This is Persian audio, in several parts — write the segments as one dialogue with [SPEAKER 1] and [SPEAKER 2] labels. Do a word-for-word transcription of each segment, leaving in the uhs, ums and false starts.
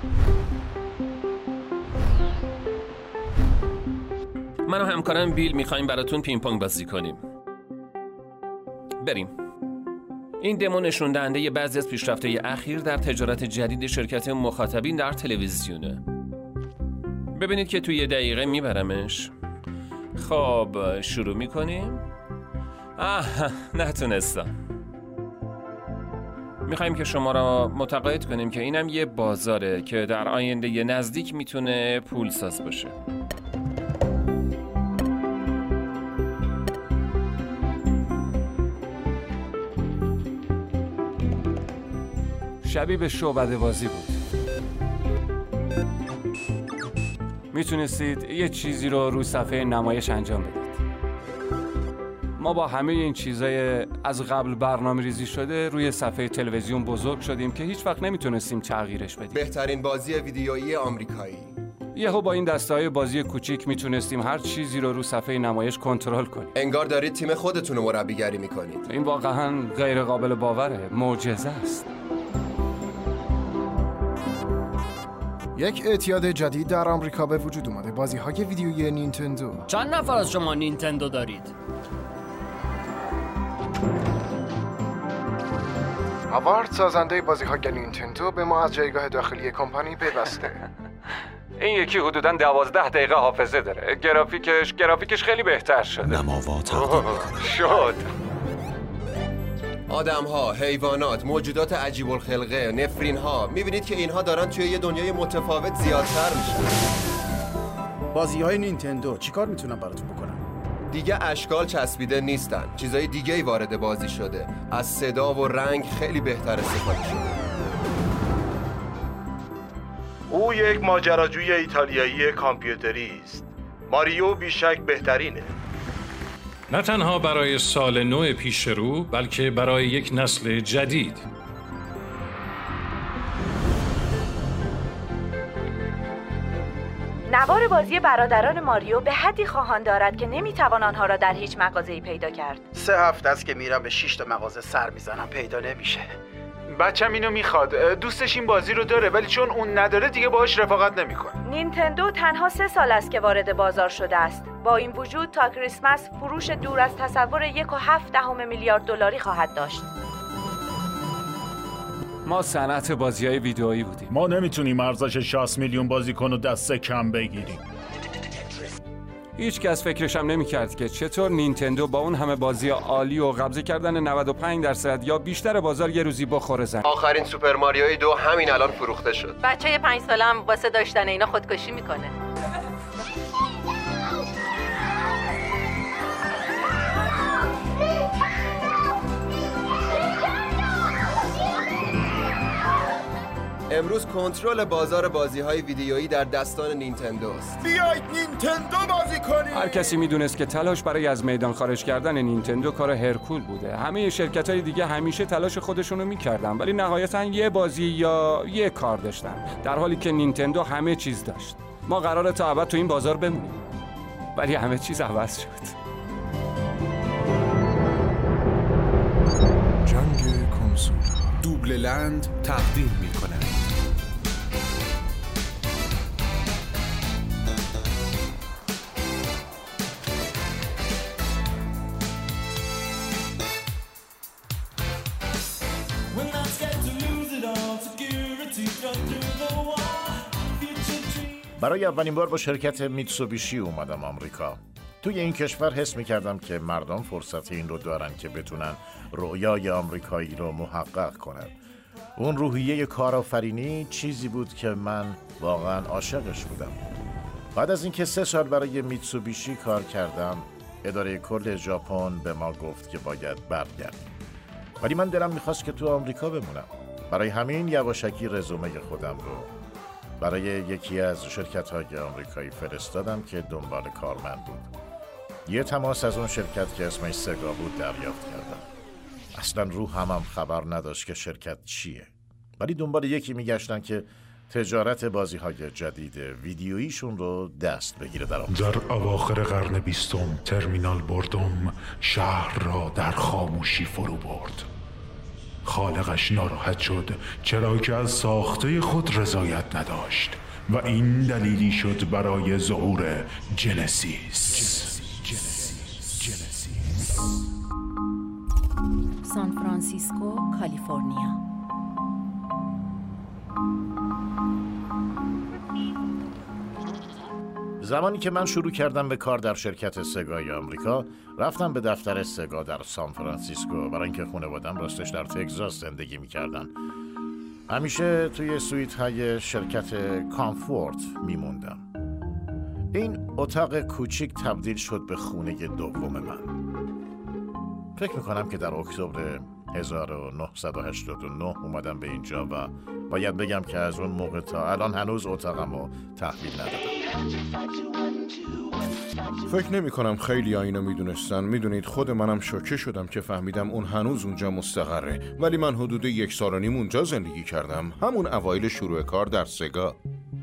[SPEAKER 1] من و همکارم بیل میخوایم براتون پینگ پونگ بازی کنیم. بریم. این دمو نشون دهنده بعضی از پیشرفت‌های اخیر در تجارت جدید شرکت مخاطبین در تلویزیونه. ببینید که توی یه دقیقه میبرمش. خب شروع میکنیم. آه نتونستم. میخوایم که شما را متقاعد کنیم که اینم یه بازاره که در آینده یه نزدیک میتونه پولساز باشه. شبیه به شعبده بازی بود. میتونستید یه چیزی رو رو صفحه نمایش انجام بدید. ما با همه این چیزای از قبل برنامه ریزی شده روی صفحه تلویزیون بزرگ شدیم که هیچ وقت نمیتونستیم تغییرش بدیم.
[SPEAKER 2] بهترین بازی ویدیویی آمریکایی.
[SPEAKER 1] یهو با این دسته‌های بازی کوچیک میتونستیم هر چیزی رو رو صفحه نمایش کنترل کنیم.
[SPEAKER 2] انگار دارید تیم خودتون رو مربیگری میکنید.
[SPEAKER 1] این واقعاً غیر قابل باوره. معجزه است.
[SPEAKER 3] یک اعتیاد جدید در آمریکا به وجود اومده. بازی‌های ویدیویی نینتندو.
[SPEAKER 4] چند نفر از شما نینتندو دارید؟
[SPEAKER 3] هاوارد سازنده بازی‌های نینتندو به ما از جایگاه داخلی کمپانی پیوسته.
[SPEAKER 1] این یکی حدوداً دوازده دقیقه حافظه داره. گرافیکش گرافیکش خیلی بهتر شده.
[SPEAKER 5] نماوا تقدیم می‌کنه.
[SPEAKER 1] شد.
[SPEAKER 2] آدم‌ها، حیوانات، موجودات عجیب الخلقه، نفرین‌ها، می‌بینید که اینها دارن توی یه دنیای متفاوت زیادتر میشن.
[SPEAKER 6] بازی‌های نینتندو چیکار میتونم براتون بکنم؟
[SPEAKER 2] دیگه اشکال چسبیده نیستن. چیزای دیگه‌ای وارد بازی شده. از صدا و رنگ خیلی بهتر استفاده شده.
[SPEAKER 7] او یک ماجراجوی ایتالیایی کامپیوتری است. ماریو بیشک بهترینه.
[SPEAKER 8] نه تنها برای سال نو پیش رو، بلکه برای یک نسل جدید.
[SPEAKER 9] نوار بازی برادران ماریو به حدی خواهان دارد که نمیتوان آنها را در هیچ مغازه‌ای پیدا کرد.
[SPEAKER 6] سه هفته است که میرم به شش تا مغازه سر میزنم، پیدا نمیشه.
[SPEAKER 10] بچم اینو میخواد. دوستش این بازی رو داره ولی چون اون نداره دیگه باهاش رفاقت نمیکنه.
[SPEAKER 9] نینتندو تنها سه سال است که وارد بازار شده است. با این وجود تا کریسمس فروش دور از تصور یک و هفت دهم میلیارد دلاری خواهد داشت.
[SPEAKER 1] ما صنعت بازی‌های ویدئویی بودیم.
[SPEAKER 11] ما نمیتونیم ارزش شصت میلیون بازیکن و دسته کم بگیریم.
[SPEAKER 1] هیچ کس فکرش هم نمی‌کرد که چطور نینتندو با اون همه بازی عالی و قبضه کردن نود و پنج درصد یا بیشتر بازار یه روزی بخوره زمین.
[SPEAKER 2] آخرین سوپر ماریوی دو همین الان فروخته شد.
[SPEAKER 9] بچه پنج ساله هم واسه داشتن اینا خودکشی میکنه.
[SPEAKER 2] امروز کنترل بازار بازی‌های ویدیویی در دستان نینتندوست.
[SPEAKER 6] بیایید نینتندو بازی کنیم.
[SPEAKER 1] هر کسی میدونست که تلاش برای از میدان خارج کردن نینتندو کار هرکول بوده. همه شرکت‌های دیگه همیشه تلاش خودشونو می‌کردن ولی نهایتاً یه بازی یا یه کار داشتن، در حالی که نینتندو همه چیز داشت. ما قراره تا ابد تو این بازار بمونیم ولی همه چیز عوض شد.
[SPEAKER 3] جنگ کنسول
[SPEAKER 5] دوبل لند تقدیم می‌کنه.
[SPEAKER 12] برای اولین بار با شرکت میتسوبیشی اومدم آمریکا. توی این کشور حس میکردم که مردم فرصت این رو دارن که بتونن رؤیای آمریکایی رو محقق کنن. اون روحیه کارآفرینی چیزی بود که من واقعا عاشقش بودم. بعد از اینکه سه سال برای میتسوبیشی کار کردم، اداره کل ژاپن به ما گفت که باید برگردیم. ولی من دلم میخواست که تو آمریکا بمونم. برای همین یواشکی رزومه خودم رو برای یکی از شرکت‌های آمریکایی فرستادم که دنبال کارمند بود. یه تماس از اون شرکت که اسمش سگا بود دریافت کردم. اصلا روحم هم خبر نداشت که شرکت چیه. ولی دنبال یکی میگشتن که تجارت بازی‌های جدید ویدیوییشون رو دست بگیره در آمریکا.
[SPEAKER 11] در اواخر قرن بیستم ترمینال بردم شهر را در خاموشی فرو برد. خالقش ناراحت شد چرا که از ساخته خود رضایت نداشت و این دلیلی شد برای ظهور جنسیس.
[SPEAKER 13] سان فرانسیسکو، کالیفرنیا.
[SPEAKER 12] زمانی که من شروع کردم به کار در شرکت سگای آمریکا، رفتم به دفتر سگا در سان فرانسیسکو، برای اینکه خانواده‌ام راستش در تگزاس زندگی می‌کردن. همیشه توی سویت های شرکت کامفورت میموندم. این اتاق کوچیک تبدیل شد به خونه دوم من. فکر میکنم که در اکتبر هزار و نهصد و هشتاد و نه اومدم به اینجا و باید بگم که از اون موقع تا الان هنوز اتاقمو تحویل ندادم.
[SPEAKER 14] فکر نمی کنم خیلی اینو میدونستن. میدونید خود منم شوکه شدم که فهمیدم اون هنوز اونجا مستقره، ولی من حدود یک سال و نیم اونجا زندگی کردم، همون اوایل شروع کار در سگا.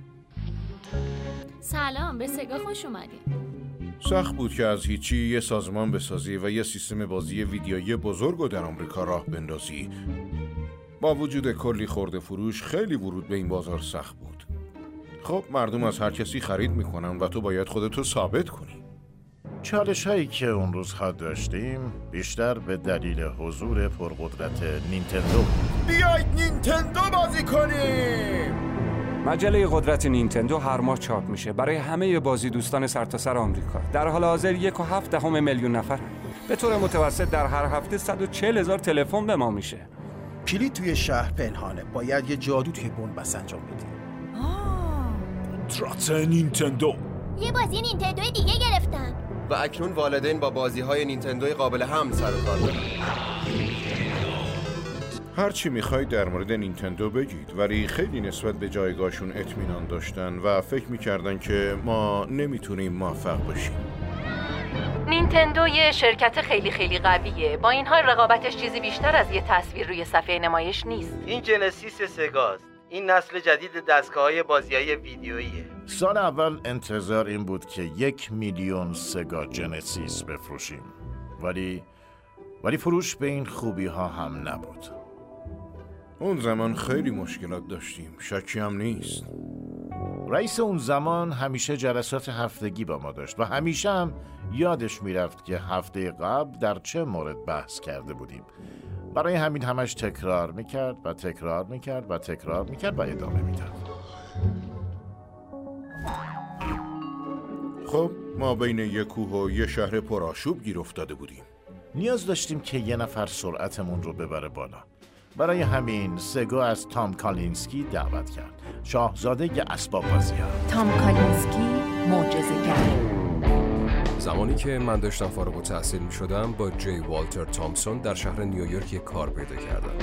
[SPEAKER 15] سلام، به سگا خوش اومدید.
[SPEAKER 14] سخت بود که از هیچی یه سازمان بسازی و یه سیستم بازی ویدیویی بزرگ رو در آمریکا راه بندازی. با وجود کلی خرده فروش خیلی ورود به این بازار سخت بود. خب مردم از هر کسی خرید میکنن و تو باید خودتو ثابت کنی.
[SPEAKER 12] چالش هایی که اون روزها داشتیم بیشتر به دلیل حضور پرقدرت نینتندو.
[SPEAKER 3] بیایید نینتندو بازی کنیم!
[SPEAKER 1] مجله قدرت نینتندو هر ماه چاپ میشه برای همه بازی دوستان سرتاسر آمریکا. در حال حاضر یک و هفت دهم میلیون نفر. به طور متوسط در هر هفته صد و چهل هزار تلفن به ما میشه.
[SPEAKER 6] کلید توی شهر پنهانه، باید یه جادو توی بنبست انجام بدی.
[SPEAKER 11] قدرت نینتندو.
[SPEAKER 15] یه بازی نینتندو دیگه گرفتم
[SPEAKER 2] و اکنون والدین با بازی‌های نینتندوی قابل حمل سر و کار دارن.
[SPEAKER 14] هر چی میخواید در مورد نینتندو بگید، ولی خیلی نسبت به جایگاهشون اطمینان داشتن و فکر میکردن که ما نمیتونیم موفق باشیم.
[SPEAKER 9] نینتندو یه شرکت خیلی خیلی قویه. با این حال رقابتش چیزی بیشتر از یه تصویر روی صفحه نمایش نیست.
[SPEAKER 7] این جنسیس سگاست. این نسل جدید دستگاه‌های بازی‌های ویدیوییه.
[SPEAKER 12] سال اول انتظار این بود که یک میلیون سگا جنسیس بفروشیم، ولی ولی فروش به این خوبی ها هم نبود.
[SPEAKER 14] اون زمان خیلی مشکلات داشتیم، شکی هم نیست.
[SPEAKER 12] رئیس اون زمان همیشه جلسات هفتگی با ما داشت و همیشه هم یادش میرفت که هفته قبل در چه مورد بحث کرده بودیم. برای همین همش تکرار میکرد و تکرار میکرد و تکرار میکرد و ادامه میداد.
[SPEAKER 14] خب ما بین یک کوه و یه شهر پرآشوب گیر افتاده بودیم.
[SPEAKER 12] نیاز داشتیم که یه نفر سرعتمون رو ببره بالا. برای همین سگا از تام کالینسکی دعوت کرد، شاهزاده اسباب بازی‌ها.
[SPEAKER 13] تام کالینسکی معجزه‌گر.
[SPEAKER 16] زمانی که من داشتم فارغ التحصیل می شدم با جی والتر تامسون در شهر نیویورک یک کار پیدا کردم.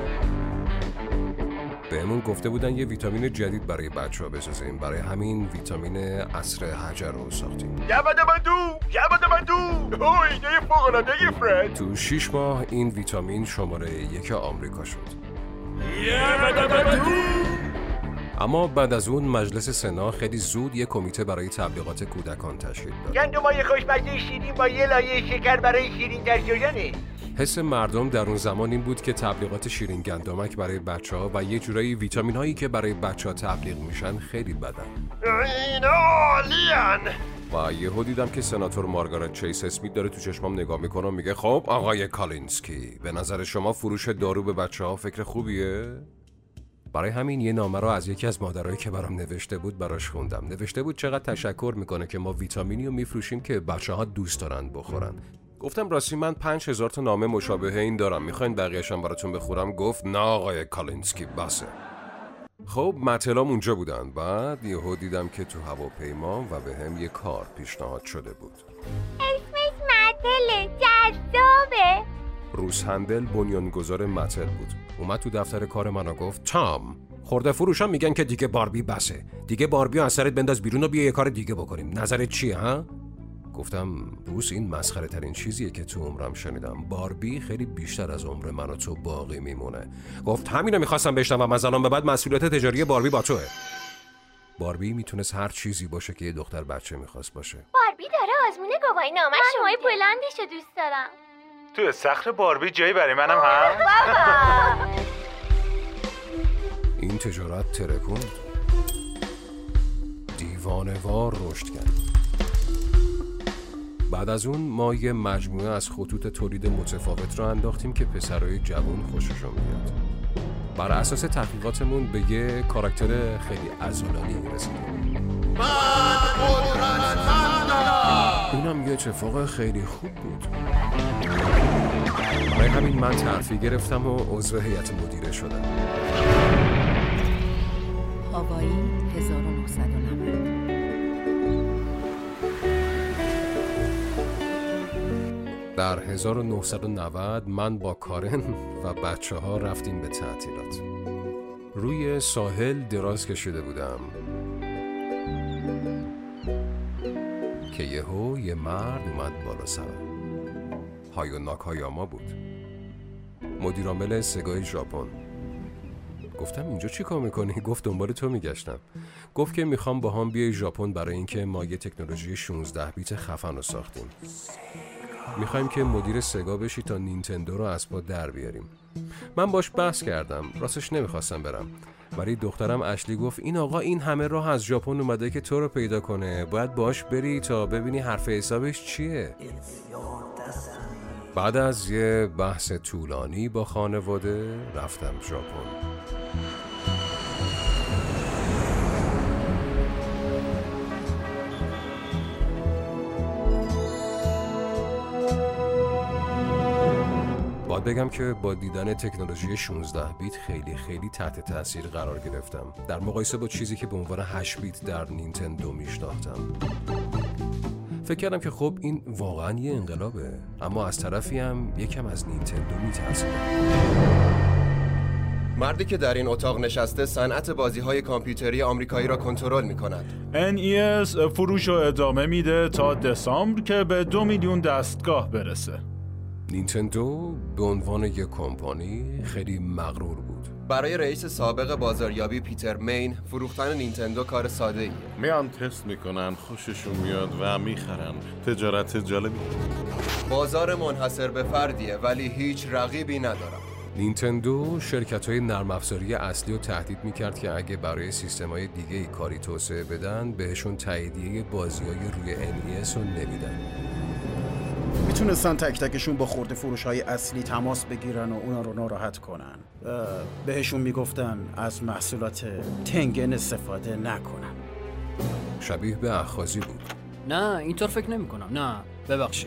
[SPEAKER 16] بهمون گفته بودن یه ویتامین جدید برای بچه‌ها بسازیم، برای همین ویتامین عصر حجر رو ساختیم.
[SPEAKER 17] یابدابدو یابدابدو اوه ایده فوق‌العاده فرد.
[SPEAKER 16] تو شش ماه این ویتامین شماره یک آمریکا شد.
[SPEAKER 17] یابدابدو.
[SPEAKER 16] اما بعد از اون مجلس سنا خیلی زود یه کمیته برای تبلیغات کودکان تشکیل داد.
[SPEAKER 17] گندمای خوشمزه شیرین با یه لایه شکر برای شیرین تر شدنه.
[SPEAKER 16] حس مردم در اون زمان این بود که تبلیغات شیرین گندمک برای بچه‌ها و یه جورایی ویتامین هایی که برای بچه‌ها تبلیغ میشن خیلی بدن.
[SPEAKER 17] اینا عالیان.
[SPEAKER 16] و یهو دیدم که سناتور مارگارت چیس اسمیت داره تو چشمام نگاه میکنه و میگه خب آقای کالینسکی، به نظر شما فروش دارو به بچه‌ها فکر خوبیه؟ برای همین یه نامه رو از یکی از مادرایی که برام نوشته بود براش خوندم. نوشته بود چقدر تشکر میکنه که ما ویتامینی رو میفروشیم که بچه‌ها دوست دارن بخورن. گفتم راستی من پنج هزار تا نامه مشابه این دارم، میخواین بقیه‌شم براتون بخورم؟ گفت نه آقای کالینسکی بسه. خب مطلعم اونجا بودن. بعد یهو دیدم که تو هواپیما و به هم یه کار پیشنهاد شده بود.
[SPEAKER 15] اسمش مطله، جذابه.
[SPEAKER 16] روس هندل بنیانگذار مطل بود. اومد تو دفتر کار من و گفت تام، خورده فروشان میگن که دیگه باربی بسه، دیگه باربی از سرت بنداز بیرون و بیا یه کار دیگه بکنیم، نظرت چیه ها؟ گفتم روس این مسخره ترین چیزیه که تو عمرم شنیدم، باربی خیلی بیشتر از عمر من و تو باقی میمونه. گفت همینو میخواستم بشنوم، از الان به بعد مسئولیت تجاری باربی با توه. باربی میتونست هر چیزی باشه که یه دختر بچه میخواست باشه.
[SPEAKER 15] باربی داره آزمون گواهی نامش. من موهای بلندشو دوست دارم.
[SPEAKER 10] تو استخر باربی جایی برای منم هست؟
[SPEAKER 16] این تجارت ترکوند، دیوانه‌وار رشد کرد. بعد از اون ما یه مجموعه از خطوط تولید متفاوت رو انداختیم که پسرای جوان خوششون بیاد. بر اساس تحقیقاتمون به یه کاراکتر خیلی عضلانی رسیدیم. اینم یه اتفاق خیلی خوب بود. برای همین من ترفیع گرفتم و عضو هیئت مدیره شدم.
[SPEAKER 13] هاوایی هزار و نهصد و نود.
[SPEAKER 16] در هزار و نهصد و نود من با کارن و بچه ها رفتیم به تعطیلات. روی ساحل دراز کشیده بودم که یهو یه مرد اومد بالا سرم. هایو ناکایاما بود، مدیرعامل سگای ژاپن. گفتم اینجا چی کار میکنی؟ گفت دنبال تو میگشتم. گفت که میخوام با هم بیای ژاپن برای اینکه ما یه تکنولوژی شانزده بیت خفن رو ساختیم. میخوایم که مدیر سگا بشی تا نینتندو رو از پا در بیاریم. من باش بحث کردم، راستش نمیخواستم برم، ولی دخترم اشلی گفت این آقا این همه راه از ژاپن اومده که تو رو پیدا کنه، باید باش بری تا ببینی حرف حسابش چیه. بعد از یه بحث طولانی با خانواده رفتم ژاپن. باید بگم که با دیدن تکنولوژی شانزده بیت خیلی خیلی تحت تاثیر قرار گرفتم در مقایسه با چیزی که به عنوان هشت بیت در نینتندو میشناختم. فکر کردم که خب این واقعا یه انقلابه، اما از طرفی هم یکم از نینتندو میترسیدم.
[SPEAKER 2] مردی که در این اتاق نشسته صنعت بازی‌های کامپیوتری آمریکایی را کنترل می‌کند.
[SPEAKER 18] ان ای اس فروش رو ادامه میده تا دسامبر که به دو میلیون دستگاه برسه.
[SPEAKER 16] نینتندو به عنوان یک کمپانی خیلی مغرور بود.
[SPEAKER 2] برای رئیس سابق بازاریابی پیتر مین فروختن نینتندو کار ساده ایه.
[SPEAKER 19] میان تست میکنن، خوششون میاد و میخرن. تجارت جالبی.
[SPEAKER 2] بازار منحصر به فردیه ولی هیچ رقیبی ندارم.
[SPEAKER 16] نینتندو شرکت‌های نرم افزاری اصلی رو تهدید می‌کرد که اگه برای سیستم‌های دیگه‌ای کاری توسعه بدن بهشون تاییدیه بازی‌های روی ان ای اس رو نمیدن.
[SPEAKER 6] میتونستن تک تکشون با خورده فروش های اصلی تماس بگیرن و اونا رو ناراحت کنن. بهشون میگفتن از محصولات تنگن استفاده نکنن.
[SPEAKER 16] شبیه به اخاذی بود.
[SPEAKER 4] نه اینطور فکر نمی کنم. نه ببخشید،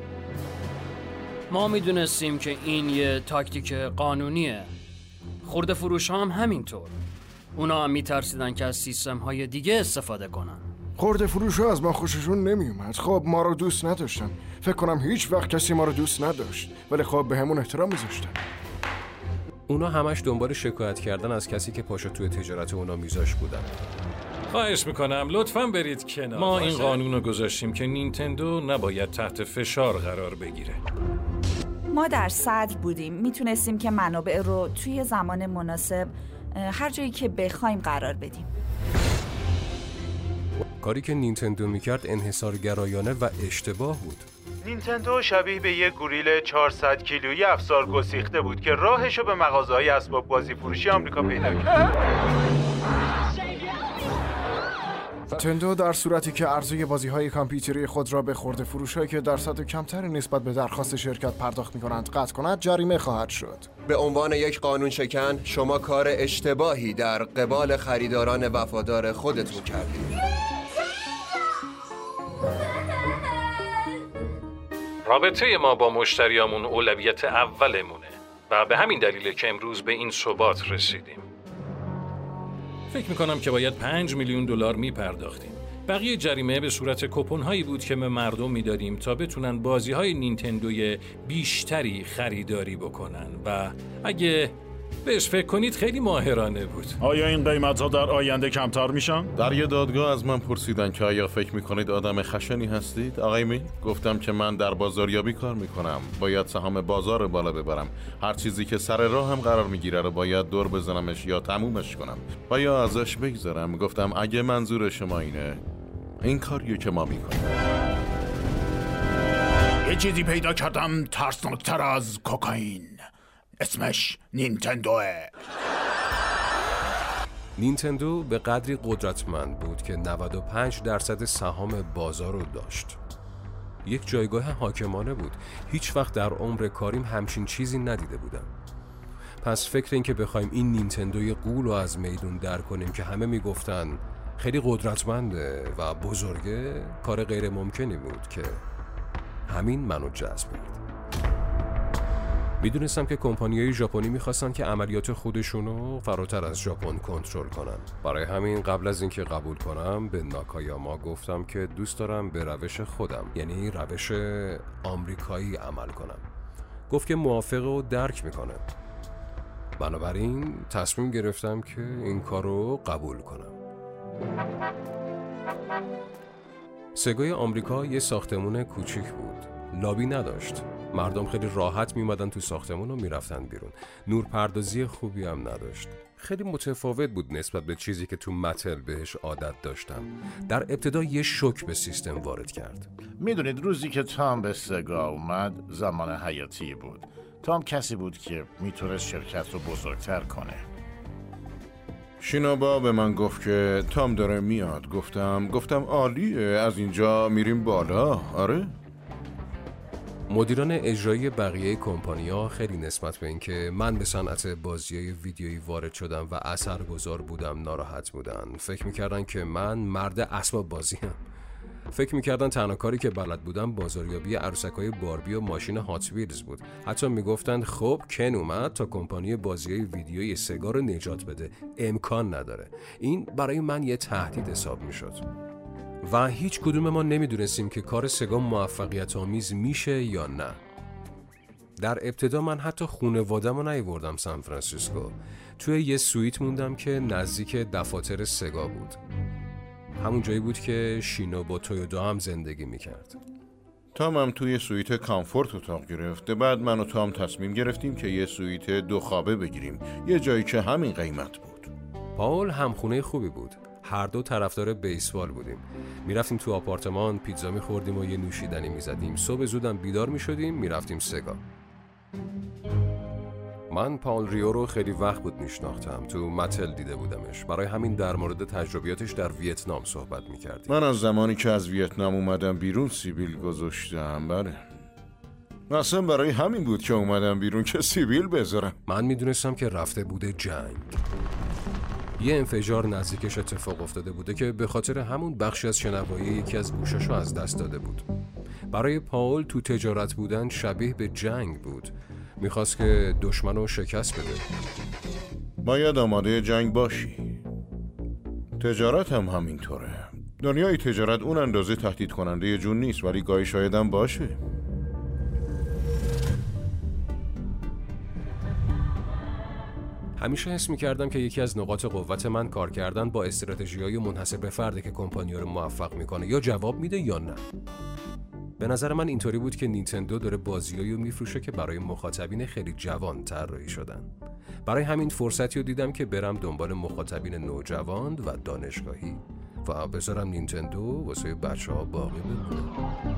[SPEAKER 4] ما میدونستیم که این یه تاکتیک قانونیه. خورده فروش ها هم همینطور. اونا هم میترسیدن که از سیستم های دیگه استفاده کنن.
[SPEAKER 3] خورده فروش ها از ما خوششون نمیومد. خب ما رو دوست نداشتن. فکر کنم هیچ وقت کسی ما رو دوست نداشت، ولی خب به همون احترام میذاشتن.
[SPEAKER 16] اونا همش دنبال شکایت کردن از کسی که پاشو توی تجارت اونا میذاش بودن.
[SPEAKER 8] خواهش میکنم لطفاً برید کنار. ما این قانون رو گذاشتیم که نینتندو نباید تحت فشار قرار بگیره.
[SPEAKER 9] ما در صدر بودیم، میتونستیم که منابع رو توی زمان مناسب هر جایی که بخوایم قرار بدیم.
[SPEAKER 16] کاری که نینتندو میکرد انحصارگرایانه و اشتباه بود.
[SPEAKER 10] نینتندو شبیه به یک گوریل چهارصد کیلویی افسار گسیخته بود که راهشو به مغازه‌های اسباب بازی فروشی آمریکا پیدا کرد.
[SPEAKER 3] نینتندو در صورتی که عرضه بازی‌های کامپیوتری خود را به خرده فروشایی که درصد کمتری نسبت به درخواست شرکت پرداخت می‌کنند قطع کند، جریمه خواهد شد.
[SPEAKER 2] به عنوان یک قانون شکن شما کار اشتباهی در قبال خریداران وفادار خودتون کردید.
[SPEAKER 8] رابطه ما با مشتریامون اولویت اولمونه و به همین دلیله که امروز به این ثبات رسیدیم. فکر میکنم که باید پنج میلیون دلار میپرداختیم. بقیه جریمه به صورت کوپن هایی بود که به مردم میدادیم تا بتونن بازی های نینتندوی بیشتری خریداری بکنن و اگه بهش فکر کنید خیلی ماهرانه بود.
[SPEAKER 18] آیا این قیمت ها در آینده کمتر میشن؟
[SPEAKER 19] در یه دادگاه از من پرسیدن که آیا فکر میکنید آدم خشنی هستید؟ آقای می؟ گفتم که من در بازاریابی کار میکنم. باید سهام بازار رو بالا ببرم. هر چیزی که سر راه هم قرار میگیره رو باید دور بزنمش یا تمومش کنم و یا ازش بگذرم. گفتم اگه منظور شما اینه، این کاریو که ما میکنیم.
[SPEAKER 18] یه
[SPEAKER 11] چیزی پیدا کردم ترسناکتر از کوکائین. اسمش نینتندوه.
[SPEAKER 16] نینتندو به قدری قدرتمند بود که نود و پنج درصد سهام بازار رو داشت. یک جایگاه حاکمانه بود. هیچ وقت در عمر کاریم همچین چیزی ندیده بودم. پس فکر این که بخوایم این نینتندوی غول رو از میدون در کنیم که همه میگفتن خیلی قدرتمنده و بزرگه، کار غیر ممکنی بود که همین منو جذب کرد. میدونستم که کمپانیای ژاپنی میخواستن که عملیات خودشونو فراتر از ژاپن کنترل کنن. برای همین قبل از اینکه قبول کنم به ناکایاما گفتم که دوست دارم به روش خودم، یعنی روش آمریکایی عمل کنم. گفت که موافقه و درک میکنه. بنابراین تصمیم گرفتم که این کار رو قبول کنم. سگای آمریکا یه ساختمون کوچیک بود. لابی نداشت. مردم خیلی راحت میمدن تو ساختمون و میرفتن بیرون. نورپردازی خوبی هم نداشت. خیلی متفاوت بود نسبت به چیزی که تو متل بهش عادت داشتم. در ابتدا یه شوک به سیستم وارد کرد.
[SPEAKER 12] میدونید روزی که تام به سگا اومد زمان حیاتی بود. تام کسی بود که میتونست شرکت رو بزرگتر کنه.
[SPEAKER 14] شینوبا به من گفت که تام داره میاد. گفتم گفتم عالیه، از اینجا میریم بالا. آره؟
[SPEAKER 16] مدیران اجرایی بقیه کمپانی‌ها خیلی نسبت به اینکه من به صنعت بازی‌های ویدیویی وارد شدم و اثرگذار بودم ناراحت بودن. فکر می‌کردن که من مرد اسباب بازیم. فکر می‌کردن تنها کاری که بلد بودم بازاریابی عروسک‌های باربی و ماشین هات ویلز بود. حتی میگفتن خب کن اومد تا کمپانی بازی‌های ویدیویی سگا رو نجات بده. امکان نداره. این برای من یه تهدید حساب می‌شد. و هیچ کدوم ما نمیدونستیم که کار سگا موفقیت آمیز میشه یا نه. در ابتدا من حتی خونوادم رو نیاوردم سان فرانسیسکو. توی یه سویت موندم که نزدیک دفاتر سگا بود. همون جایی بود که شینو با تویودا هم زندگی میکرد.
[SPEAKER 14] تام هم توی سویت کامفورت اتاق گرفته. بعد من و تام تصمیم گرفتیم که یه سویت دو خوابه بگیریم، یه جایی که همین قیمت بود.
[SPEAKER 16] پاول همخونه خوبی بود. هر دو طرفدار بیسبال بودیم. میرفتیم تو آپارتمان، پیتزا میخوردیم و یه نوشیدنی میزدیم. صبح زودم بیدار میشدیم، میرفتیم سگا. من پاول ریو رو خیلی وقت بود میشناختم. تو متل دیده بودمش. برای همین در مورد تجربیاتش در ویتنام صحبت میکردیم.
[SPEAKER 14] من از زمانی که از ویتنام اومدم بیرون سیبیل گذاشتم. بله، اصلا برای همین بود که اومدم بیرون که سیبیل بذارم.
[SPEAKER 16] من میدونستم که رفته بوده جنگ. یه انفجار نزدیکش اتفاق افتاده بوده که به خاطر همون بخشی از شنوایی یکی از گوشاشو از دست داده بود. برای پاول تو تجارت بودن شبیه به جنگ بود. میخواست که دشمنو شکست بده.
[SPEAKER 14] باید آماده جنگ باشی. تجارت هم همینطوره. دنیای تجارت اون اندازه تهدید کننده جون نیست، ولی گاهی شاید هم باشه.
[SPEAKER 16] همیشه حس می‌کردم که یکی از نقاط قوت من کار کردن با استراتژی‌های منحصر به فرده که کمپانی‌ها رو موفق می‌کنه. یا جواب میده یا نه. به نظر من اینطوری بود که نینتندو داره بازیایی رو میفروشه که برای مخاطبین خیلی جوان طراحی شدن. برای همین فرصتی رو دیدم که برم دنبال مخاطبین نوجوان و دانشگاهی و بذارم نینتندو واسه بچه‌ها باقی بمونه.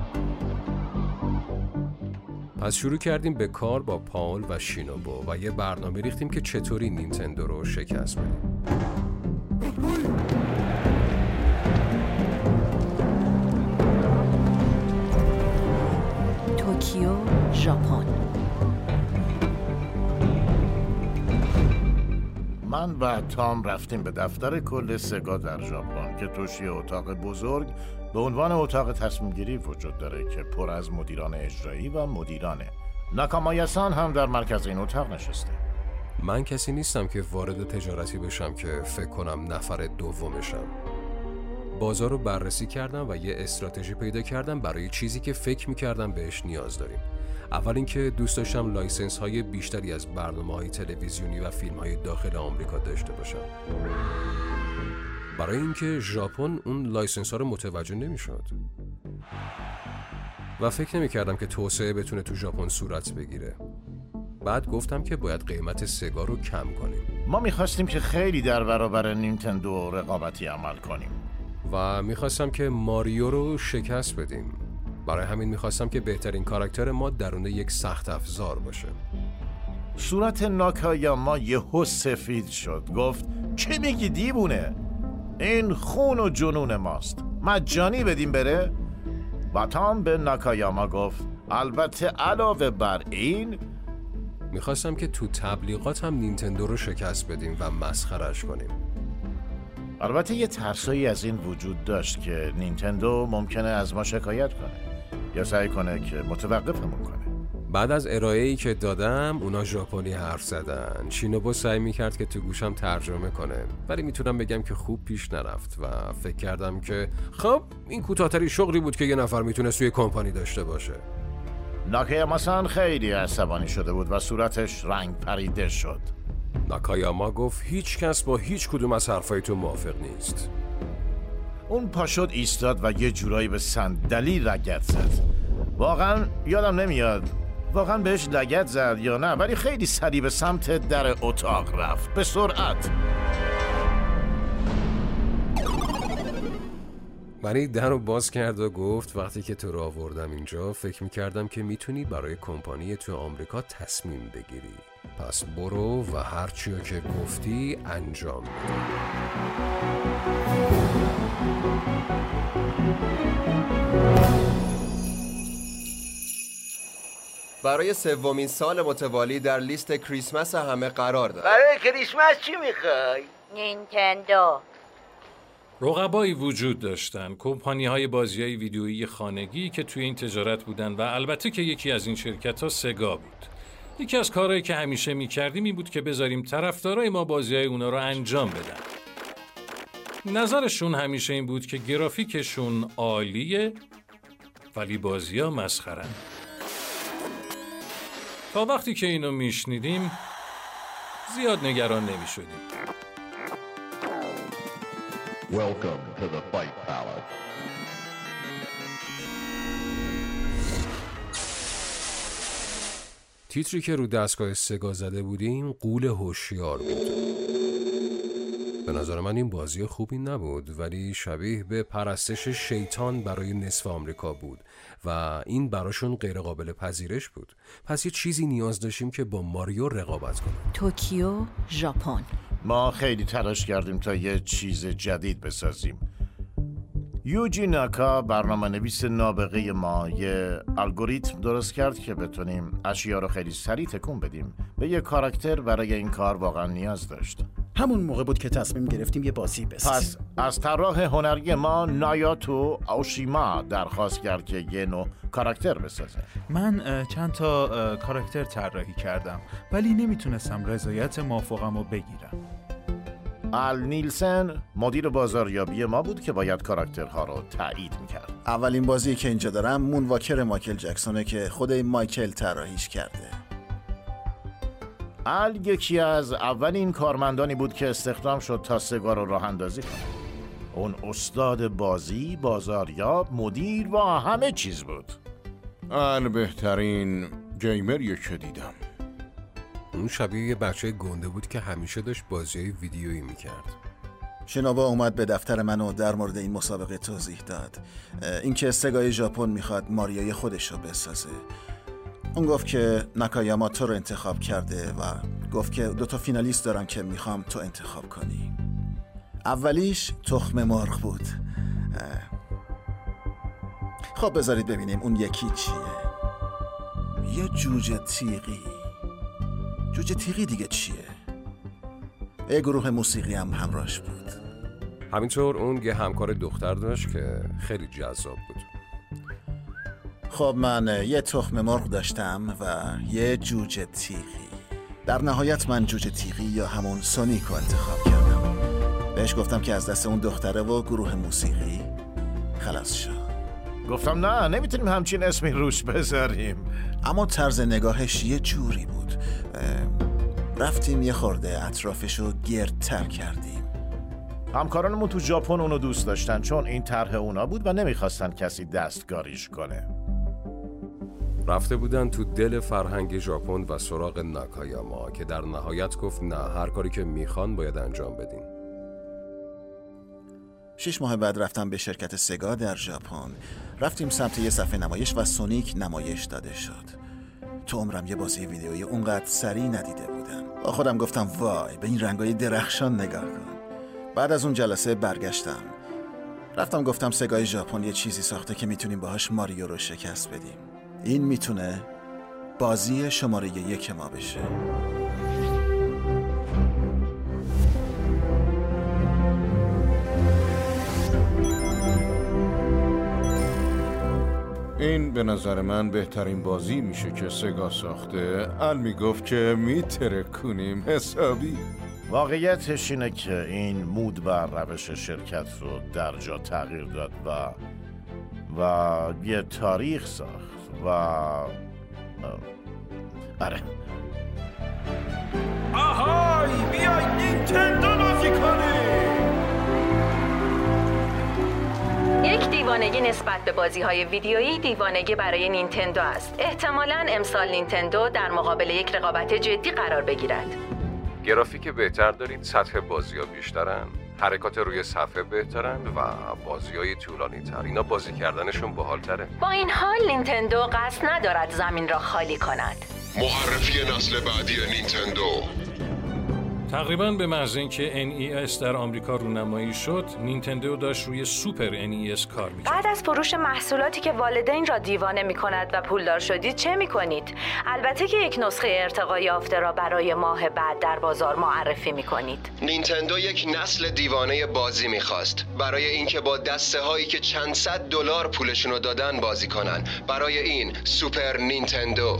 [SPEAKER 16] پس شروع کردیم به کار با پاول و شینوبو و یه برنامه ریختیم که چطوری نینتندو رو شکست بدیم.
[SPEAKER 13] توکیو، ژاپن.
[SPEAKER 12] من و تام رفتیم به دفتر کل سگا در ژاپن که توش یه اتاق بزرگ به عنوان اتاق تصمیم گیری وجود داره که پر از مدیران اجرایی و مدیرانه. ناکامایاسان هم در مرکز این اتاق نشسته.
[SPEAKER 16] من کسی نیستم که وارد تجارتی بشم که فکر کنم نفر دومشم. بازار رو بررسی کردم و یه استراتژی پیدا کردم برای چیزی که فکر می‌کردم بهش نیاز داریم. اول اینکه دوست داشتم لایسنس های بیشتری از برنامه‌های تلویزیونی و فیلم‌های داخل آمریکا داشته باشم. برای اینکه ژاپن اون لایسنس ها رو متوجه نمی‌شد. و فکر نمی‌کردم که توسعه بتونه تو ژاپن صورت بگیره. بعد گفتم که باید قیمت سگا رو کم کنیم.
[SPEAKER 12] ما می‌خواستیم که خیلی در برابر نینتندو رقابتی عمل کنیم.
[SPEAKER 16] و می‌خواستم که ماریو رو شکست بدیم. برای همین میخواستم که بهترین کاراکتر ما درون یک سخت افزار باشه.
[SPEAKER 12] صورت ناکایاما یهو سفید شد. گفت چی میگی دیوونه؟ این خون و جنون ماست، مجانی بدیم بره؟ و تام به ناکایاما گفت البته علاوه بر این
[SPEAKER 16] میخواستم که تو تبلیغات هم نینتندو رو شکست بدیم و مسخرش کنیم.
[SPEAKER 12] البته یه ترسایی از این وجود داشت که نینتندو ممکنه از ما شکایت کنه یا سعی کنه که متوقفمون کنه.
[SPEAKER 16] بعد از ارائه‌ای که دادم اونا ژاپنی حرف زدن. شینوبو سعی میکرد که تو گوشم ترجمه کنه، ولی میتونم بگم که خوب پیش نرفت و فکر کردم که خب این کوتاه‌ترین شغلی بود که یه نفر میتونه توی کمپانی داشته باشه.
[SPEAKER 12] ناکایاما خیلی عصبانی شده بود و صورتش رنگ پریده شد.
[SPEAKER 16] ناکایاما گفت هیچ کس با هیچ کدوم از حرفای تو موافق نیست.
[SPEAKER 12] اون پا شد ایستاد و یه جورایی به صندلی لگد زد. واقعا یادم نمیاد واقعا بهش لگد زد یا نه، ولی خیلی سریع به سمت در اتاق رفت به سرعت.
[SPEAKER 16] ولی در رو باز کرد و گفت وقتی که تو رو آوردم اینجا فکر میکردم که میتونی برای کمپانی تو آمریکا تصمیم بگیری، پس برو و هر چیو که گفتی انجام بده.
[SPEAKER 2] برای سومین سال متوالی در لیست کریسمس همه قرار داد.
[SPEAKER 20] برای کریسمس چی میخوای؟
[SPEAKER 9] نینتندو.
[SPEAKER 8] رقبایی وجود داشتن، کمپانی‌های بازی‌های ویدیویی خانگی که توی این تجارت بودن و البته که یکی از این شرکت‌ها سگا بود. یکی از کارهایی که همیشه می‌کردیم این بود که بذاریم طرفدارای ما بازی‌های اونا رو انجام بدن. نظرشون همیشه این بود که گرافیکشون عالیه ولی بازی‌ها مسخره‌ن. تا وقتی که اینو میشنیدیم زیاد نگران نمی‌شدیم.
[SPEAKER 21] Welcome to the Fight Palace.
[SPEAKER 16] تیتری که رو دستگاه سگا زده بودیم قول هوشیار بود. به نظر من این بازی خوبی نبود، ولی شبیه به پرستش شیطان برای نصف آمریکا بود و این براشون غیر قابل پذیرش بود. پس یه چیزی نیاز داشتیم که با ماریو رقابت کنه.
[SPEAKER 13] توکیو، ژاپن.
[SPEAKER 12] ما خیلی تلاش کردیم تا یه چیز جدید بسازیم. یوجی ناکا برنامه نویس نابغه ما یه الگوریتم درست کرد که بتونیم اشیا رو خیلی سریع تکون بدیم. به یه کاراکتر برای این کار واقعا نیاز داشت.
[SPEAKER 6] همون موقع بود که تصمیم گرفتیم یه بازی بسازیم.
[SPEAKER 12] پس از طراح هنری ما نایاتو آوشیما درخواست کرد که یه نوع کاراکتر بسازه.
[SPEAKER 18] من چند تا کاراکتر طراحی کردم ولی نمیتونستم رضایت موافقم رو بگیرم.
[SPEAKER 12] آل نیلسن مدیر بازاریابی ما بود که باید کاراکترها رو تایید میکرد.
[SPEAKER 3] اولین بازی که اینجا دارم مونواکر مایکل جکسونه که خود مایکل طراحیش کرده.
[SPEAKER 12] آل یکی از اولین کارمندانی بود که استخدام شد تا سگا رو راه اندازی کنه. اون استاد بازی، بازاریاب، مدیر و همه چیز بود.
[SPEAKER 14] آن بهترین گیمریه که دیدم.
[SPEAKER 16] اون شبیه یه بچه گنده بود که همیشه داشت بازیای ویدیویی میکرد.
[SPEAKER 3] شنوبا اومد به دفتر منو در مورد این مسابقه توضیح داد. اینکه سگای ژاپن میخواد ماریوی خودش رو بسازه. اون گفت که ناکایاما تو رو انتخاب کرده و گفت که دوتا فینالیست دارم که میخوام تو انتخاب کنی. اولیش تخم مرغ بود. خب بذارید ببینیم اون یکی چیه. یه جوجه تیغی. جوجه تیغی دیگه چیه؟ یه گروه موسیقی هم همراهش بود.
[SPEAKER 16] همینطور اون یه همکار دختر داشت که خیلی جذاب بود.
[SPEAKER 3] خب من یه تخم مرغ داشتم و یه جوجه تیغی. در نهایت من جوجه تیغی یا همون سونیک رو انتخاب کردم. بهش گفتم که از دست اون دختره و گروه موسیقی خلاص شد.
[SPEAKER 12] گفتم نه نمیتونیم همچین اسمی روش بذاریم.
[SPEAKER 3] اما طرز نگاهش یه جوری بود. رفتیم یه خورده اطرافشو گردتر کردیم.
[SPEAKER 12] همکارانمون تو ژاپن اونو دوست داشتن چون این طرح اونا بود و نمیخواستن کسی دستکاریش کنه.
[SPEAKER 16] رفته بودن تو دل فرهنگ ژاپن و سراغ ناکایاما که در نهایت گفت نه، هر کاری که میخوان باید انجام بدین.
[SPEAKER 3] شش ماه بعد رفتم به شرکت سگا در ژاپن. رفتیم سمت یه صفحه نمایش و سونیک نمایش داده شد. تو عمرم یه بازی ویدیویی اونقدر سریع ندیده بودم. با خودم گفتم وای به این رنگای درخشان نگاه کن. بعد از اون جلسه برگشتم. رفتم گفتم سگای ژاپن یه چیزی ساخته که میتونیم باهاش ماریو رو شکست بدیم. این میتونه بازی شماره یک ما بشه.
[SPEAKER 14] این به نظر من بهترین بازی میشه که سگا ساخته. ال میگفت که میترکونیم حسابی.
[SPEAKER 12] واقعیتش اینه که این مود و روش شرکت رو در جا تغییر داد و و یه تاریخ ساخت و آره.
[SPEAKER 17] آهای بیای نینتندو بازی کنی.
[SPEAKER 9] یک دیوانگی نسبت به بازی‌های ویدیویی دیوانگی برای نینتندو است. احتمالاً امسال نینتندو در مقابل یک رقابت جدی قرار بگیرد.
[SPEAKER 16] گرافیک بهتر دارید، سطح بازی‌ها بیشترن، حرکات روی صفحه بهترن و بازی‌های طولانی‌تر. اینا بازی کردنشون باحال‌تره.
[SPEAKER 9] با این حال نینتندو قصد ندارد زمین را خالی کند.
[SPEAKER 21] معرفی نسل بعدی نینتندو.
[SPEAKER 8] تقریباً به محض اینکه ان ای اس در آمریکا رونمایی شد، نینتندو داشت روی سوپر ان ای اس کار می‌کرد.
[SPEAKER 9] بعد از فروش محصولاتی که والدین را دیوانه می‌کند و پولدار شدید چه می‌کنید؟ البته که یک نسخه ارتقا یافته را برای ماه بعد در بازار معرفی می‌کنید.
[SPEAKER 2] نینتندو یک نسل دیوانه بازی می‌خواست برای اینکه با دسته هایی که چند صد دلار پولشون رو دادن بازی کنن. برای این سوپر نینتندو.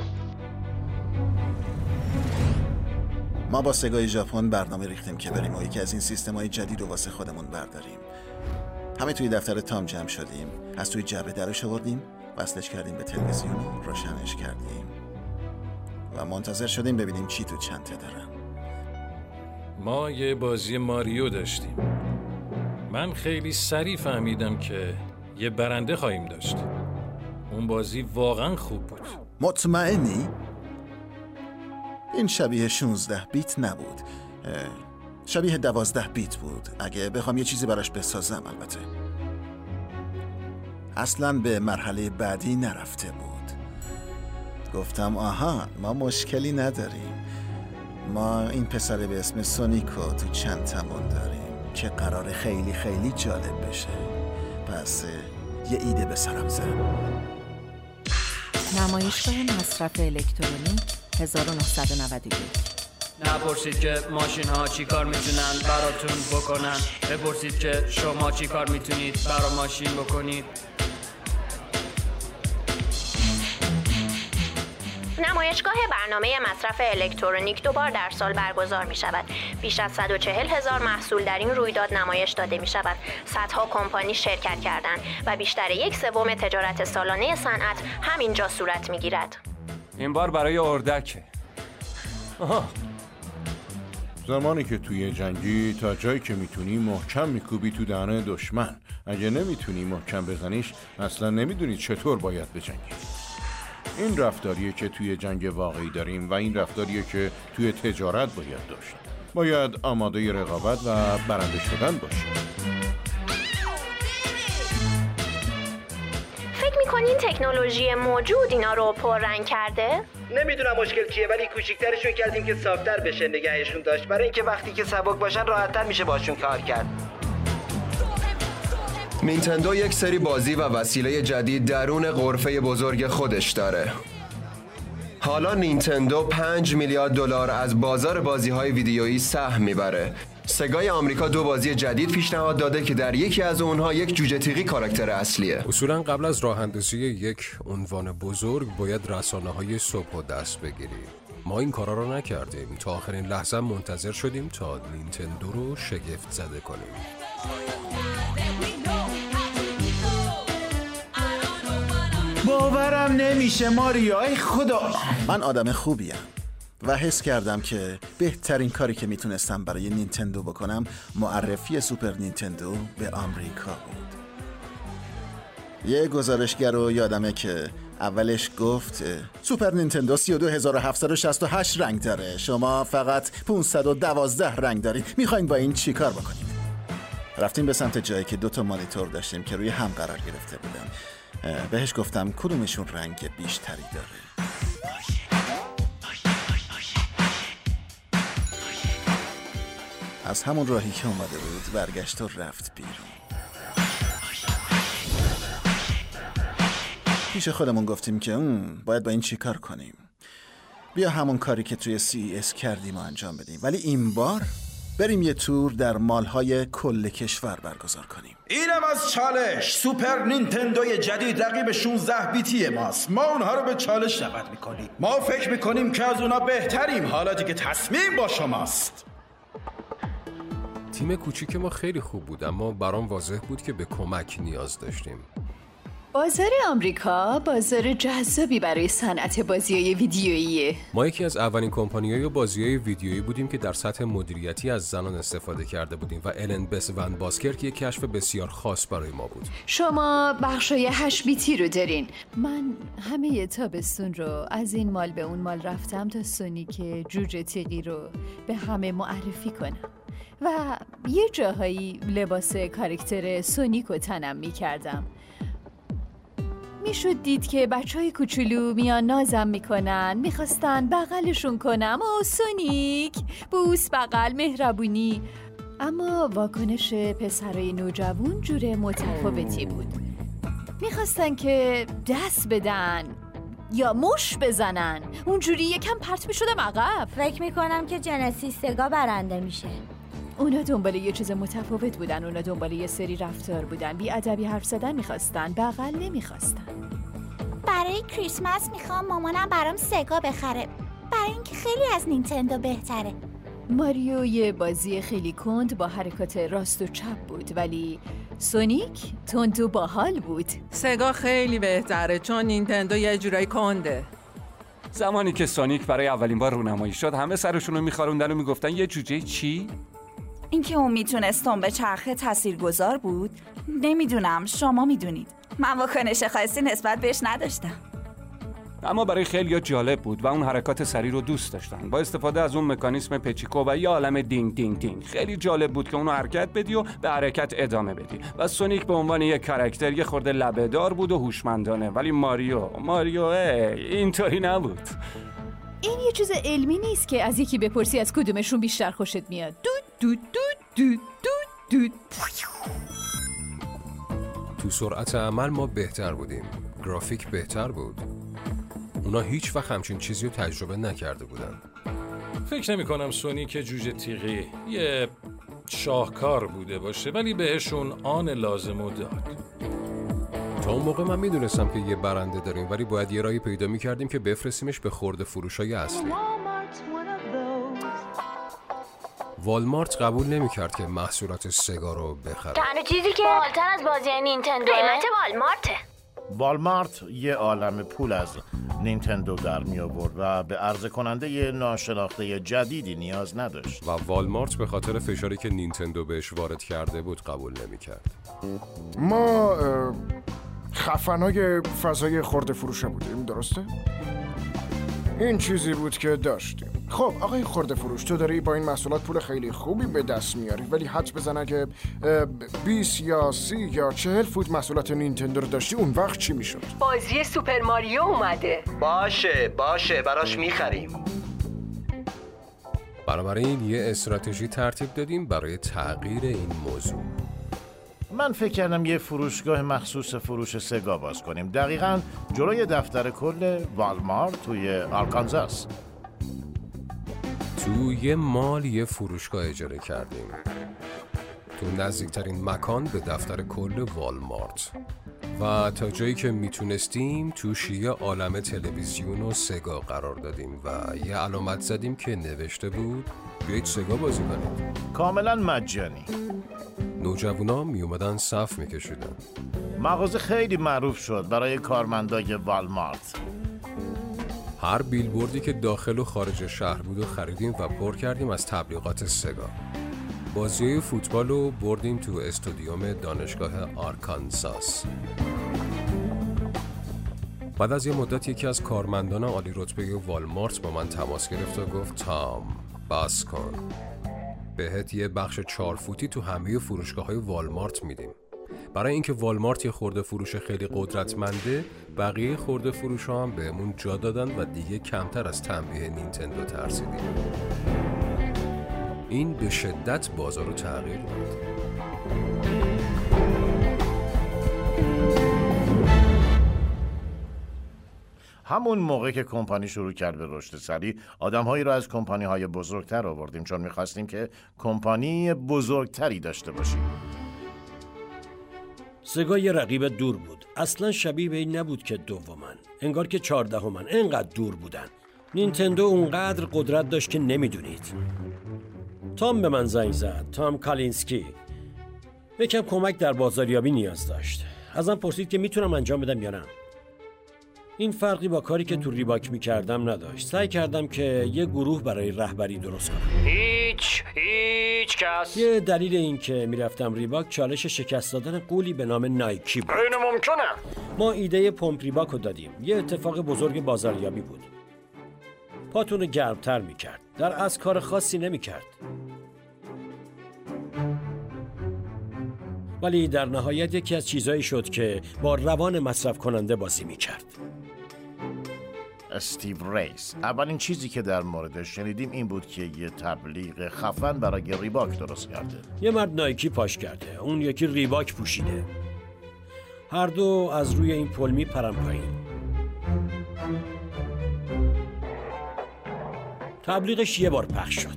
[SPEAKER 3] ما با سگای ژاپن برنامه ریختیم که بریم و یکی از این سیستم‌های جدید رو واسه خودمون برداریم. همه توی دفتر تام جمع شدیم، از توی جعبه درش آوردیم، وصلش کردیم به تلویزیون و روشنش کردیم و منتظر شدیم ببینیم چی تو چنته دارن.
[SPEAKER 8] ما یه بازی ماریو داشتیم. من خیلی سریع فهمیدم که یه برنده خواهیم داشت. اون بازی واقعا خوب بود.
[SPEAKER 3] مطمئنی؟ این شبیه شانزده بیت نبود، شبیه دوازده بیت بود اگه بخوام یه چیزی براش بسازم. البته اصلا به مرحله بعدی نرفته بود. گفتم آها ما مشکلی نداریم، ما این پسر به اسم سونیکو تو چند تمون داریم که قرار خیلی خیلی جالب بشه. پس یه ایده به سرم زد.
[SPEAKER 13] نمایشگاه مصرف الکترونیک هزار و نهصد و نود و یک.
[SPEAKER 4] نپرسید که ماشین ها چی کار میتونن براتون بکنن، بپرسید که شما چی کار میتونید برا ماشین بکنید.
[SPEAKER 5] نمایشگاه برنامه مصرف الکترونیک دو بار در سال برگزار می شود. بیش از صد و چهل هزار محصول در این رویداد نمایش داده می شود. صدها کمپانی شرکت کردند و بیشتر یک سوم تجارت سالانه صنعت همینجا صورت می گیرد.
[SPEAKER 1] این بار برای اردکه.
[SPEAKER 14] آها. زمانی که توی جنگی تا جایی که میتونی محکم میکوبی تو دهنه دشمن. اگه نمیتونی محکم بزنیش اصلا نمیدونی چطور باید بجنگی. این رفتاریه که توی جنگ واقعی داریم و این رفتاریه که توی تجارت باید داشت. باید آماده رقابت و برنده شدن باشیم.
[SPEAKER 5] فکر میکنین تکنولوژی موجود اینا رو پررنگ کرده؟
[SPEAKER 22] نمیدونم مشکل چیه، ولی کوچیکترشون کردیم که صافتر بشه نگهشون داشت، برای اینکه وقتی که سبک باشن راحت‌تر میشه باشون کار کرد.
[SPEAKER 2] نینتندو یک سری بازی و وسیله جدید درون غرفه بزرگ خودش داره. حالا نینتندو پنج میلیارد دلار از بازار بازی‌های ویدیویی سهم میبره. سگای آمریکا دو بازی جدید پیشنهاد داده که در یکی از اونها یک جوجه تیغی کاراکتر اصلیه.
[SPEAKER 16] اصولا قبل از راه اندازی یک عنوان بزرگ باید رسانه‌های صبح دست بگیری. ما این کارا رو نکردیم. تا آخرین لحظه منتظر شدیم تا نینتندو رو شگفت زده کنیم.
[SPEAKER 6] باورم نمیشه ماریو، ای خدا.
[SPEAKER 3] من آدم خوبیم و حس کردم که بهترین کاری که میتونستم برای نینتندو بکنم معرفی سوپر نینتندو به آمریکا بود. یه گزارشگر رو یادمه که اولش گفت سوپر نینتندو سی و دو هزار و هفتصد و شصت و هشت رنگ داره، شما فقط پانصد و دوازده رنگ دارید، میخواین با این چی کار بکنید؟ رفتیم به سمت جایی که دوتا مانیتور داشتیم که روی هم قرار گرفته بودن. بهش گفتم کدومشون رنگ بیشتری داره. از همون راهی که اومده بود برگشت و رفت بیرون. پیش خودمون گفتیم که اون باید با این چی کار کنیم. بیا همون کاری که توی سی اس کردیم و انجام بدیم، ولی این بار بریم یه تور در مالهای کل کشور برگزار کنیم.
[SPEAKER 6] اینم از چالش. سوپر نینتندوی جدید رقیب شانزده بیتی ماست. ما اونها رو به چالش دعوت میکنیم. ما فکر میکنیم که از اونا بهتریم، حالا دیگه تصمیم با شماست.
[SPEAKER 16] تیم کوچیک ما خیلی خوب بود، اما برام واضح بود که به کمک نیاز داشتیم.
[SPEAKER 7] بازار آمریکا بازار جذابی برای صنعت بازی‌های ویدیوییه.
[SPEAKER 16] ما یکی از اولین کمپانی‌های بازی‌های ویدیویی بودیم که در سطح مدیریتی از زنان استفاده کرده بودیم و الن بس ون باسکر یک کشف بسیار خاص برای ما بود.
[SPEAKER 7] شما بخشای هشت بیتی رو دارین. من همه تابستون رو از این مال به اون مال رفتم تا سونیک جوجه تیغی رو به همه معرفی کنم و یه جاهایی لباس کاراکتر سونیک رو تنم می‌کردم. میشد دید که بچه های کوچولو میان نازم میکنن، میخواستن بغلشون کنم. او سونیک، بوس، بغل، مهربونی. اما واکنش پسرای نوجوان جور متفاوتی بود. میخواستن که دست بدن یا مش بزنن. اونجوری یکم پرت میشدم عقب.
[SPEAKER 15] فکر میکنم که جنسیس سگا برنده میشه.
[SPEAKER 7] اونا دنبال یه چیز متفاوت بودن. اونا دنبال یه سری رفتار بودن. بی ادبی حرف زدن میخواستن، بغل نمیخواستن.
[SPEAKER 15] برای کریسمس میخوام مامانم برام سگا بخره، برای اینکه خیلی از نینتندو بهتره.
[SPEAKER 7] ماریو یه بازی خیلی کند با حرکات راست و چپ بود، ولی سونیک تند و باحال بود.
[SPEAKER 23] سگا خیلی بهتره چون نینتندو یه جورایی کنده.
[SPEAKER 1] زمانی که سونیک برای اولین بار رونمایی شد، همه سرشون رو میخاروندن و میگفتن یه جوجه چی؟
[SPEAKER 24] اینکه اون میتونستم به چرخه تاثیرگذار بود، نمیدونم، شما میدونید. من واکنش خاصی نسبت بهش نداشتم.
[SPEAKER 1] اما برای خیلی‌ها جالب بود و اون حرکات سریع رو دوست داشتن. با استفاده از اون مکانیسم پچیکو و یه عالم دینگ دینگ دینگ، خیلی جالب بود که اونو حرکت بدی و به حرکت ادامه بدی. و سونیک به عنوان یک کاراکتر یه خورده لبه‌دار بود و هوشمندانه، ولی ماریو ماریو اینطوری نبود.
[SPEAKER 7] این یه چیز علمی نیست که از یکی بپرسی از کدومشون بیشتر خوشت میاد. دود دود دود دود دود دود.
[SPEAKER 16] تو سرعت عمل ما بهتر بودیم، گرافیک بهتر بود. اونا هیچ وقت همچین چیزی رو تجربه نکرده بودن.
[SPEAKER 8] فکر نمی کنم سونیک جوجه تیغی یه شاهکار بوده باشه، ولی بهشون آن لازمو داد.
[SPEAKER 16] تا اون موقع من میدونستم که یه برنده داریم، ولی باید یه راهی پیدا میکردیم که بفرستیمش به خرده فروشای اصلی. والمارت قبول نمیکرد که محصولات سگا رو بخره.
[SPEAKER 5] تنها چیزی که بالاتر از بازی نینتندو قیمت والمارته.
[SPEAKER 12] والمارت یه عالم پول از نینتندو در می آورد و به عرضه کننده یه ناشناخته جدیدی نیاز نداشت.
[SPEAKER 16] و والمارت به خاطر فشاری که نینتندو بهش وارد کرده بود قبول نمیکرد.
[SPEAKER 25] ما خفنای فضای خرده فروشه بودیم، درسته؟ این چیزی بود که داشتیم. خب آقای خرده فروش، تو داری با این محصولات پول خیلی خوبی به دست میاری، ولی حدس بزنن که بیست یا سی یا چهل فوت محصولات نینتندو رو داشتی، اون وقت چی میشد؟
[SPEAKER 15] بازی سوپر ماریو اومده.
[SPEAKER 22] باشه باشه براش میخریم.
[SPEAKER 16] بنابراین یه استراتژی ترتیب دادیم برای تغییر این موضوع.
[SPEAKER 12] من فکر کردم یه فروشگاه مخصوص فروش سگا باز کنیم، دقیقاً جلوی دفتر کل والمارت توی آرکانزاس.
[SPEAKER 16] تو یه مال یه فروشگاه اجاره کردیم، تو نزدیکترین مکان به دفتر کل والمارت، و تا جایی که میتونستیم توش یه عالم تلویزیون و سگا قرار دادیم و یه علامت زدیم که نوشته بود بیایید سگا بازی کنید.
[SPEAKER 12] کاملا مجانی.
[SPEAKER 16] نوجوانا می اومدن صف میکشیدن.
[SPEAKER 12] مغازه خیلی معروف شد برای کارمندای والمارت.
[SPEAKER 16] هر بیلبوردی که داخل و خارج شهر بود و خریدیم و پر کردیم از تبلیغات سگا. بازی فوتبال رو بردیم تو استادیوم دانشگاه آرکانساس. بعد از یه مدت یکی از کارمندان عالی رتبه والمارت با من تماس گرفت و گفت تام، بس کن. بهت یه بخش چهار فوتی تو همه فروشگاه‌های والمارت میدیم. برای اینکه والمارت یه خرده فروش خیلی قدرتمنده، بقیه خرده فروش‌ها هم بهمون جا دادن و دیگه کمتر از تنبیه نینتندو ترسیدیم. این به شدت بازار رو تغییر داد.
[SPEAKER 12] همون موقع که کمپانی شروع کرد به رشد سریع، آدم‌هایی رو از کمپانی‌های بزرگتر آوردیم چون می‌خواستیم که کمپانی بزرگتری داشته باشیم.
[SPEAKER 10] سگا یه رقیب دور بود. اصلا شبیه به این نبود که دومن. انگار که چهاردهمن. انقدر دور بودن. نینتندو اونقدر قدرت داشت که نمیدونید. تام به من زنگ زد. تام کالینسکی. یکم کمک در بازاریابی نیاز داشت. ازم پرسید که میتونم انجام بدم یا نه. این فرقی با کاری که تو ریباک میکردم نداشت. سعی کردم که یه گروه برای رهبری درست کنم.
[SPEAKER 4] هیچ هیچ کس.
[SPEAKER 10] یه دلیل این که میرفتم ریباک چالش شکست دادن قولی به نام نایکی بود.
[SPEAKER 4] این ممکنه.
[SPEAKER 10] ما ایده پمپ ریباک رو دادیم. یه اتفاق بزرگ بازاریابی بود. پاتون رو گرمتر میکرد. در از کار خاصی نمیکرد. ولی در نهایت یکی از چیزایی شد که با روان مصرف کننده بازی میکرد.
[SPEAKER 12] استیو ریس. اولین چیزی که در موردش شنیدیم این بود که یه تبلیغ خفن برای ریباک درست کرده.
[SPEAKER 10] یه مرد نایکی پاش کرده، اون یکی ریباک پوشیده. هر دو از روی این پل میپرن پایین. تبلیغش یه بار پخش شد.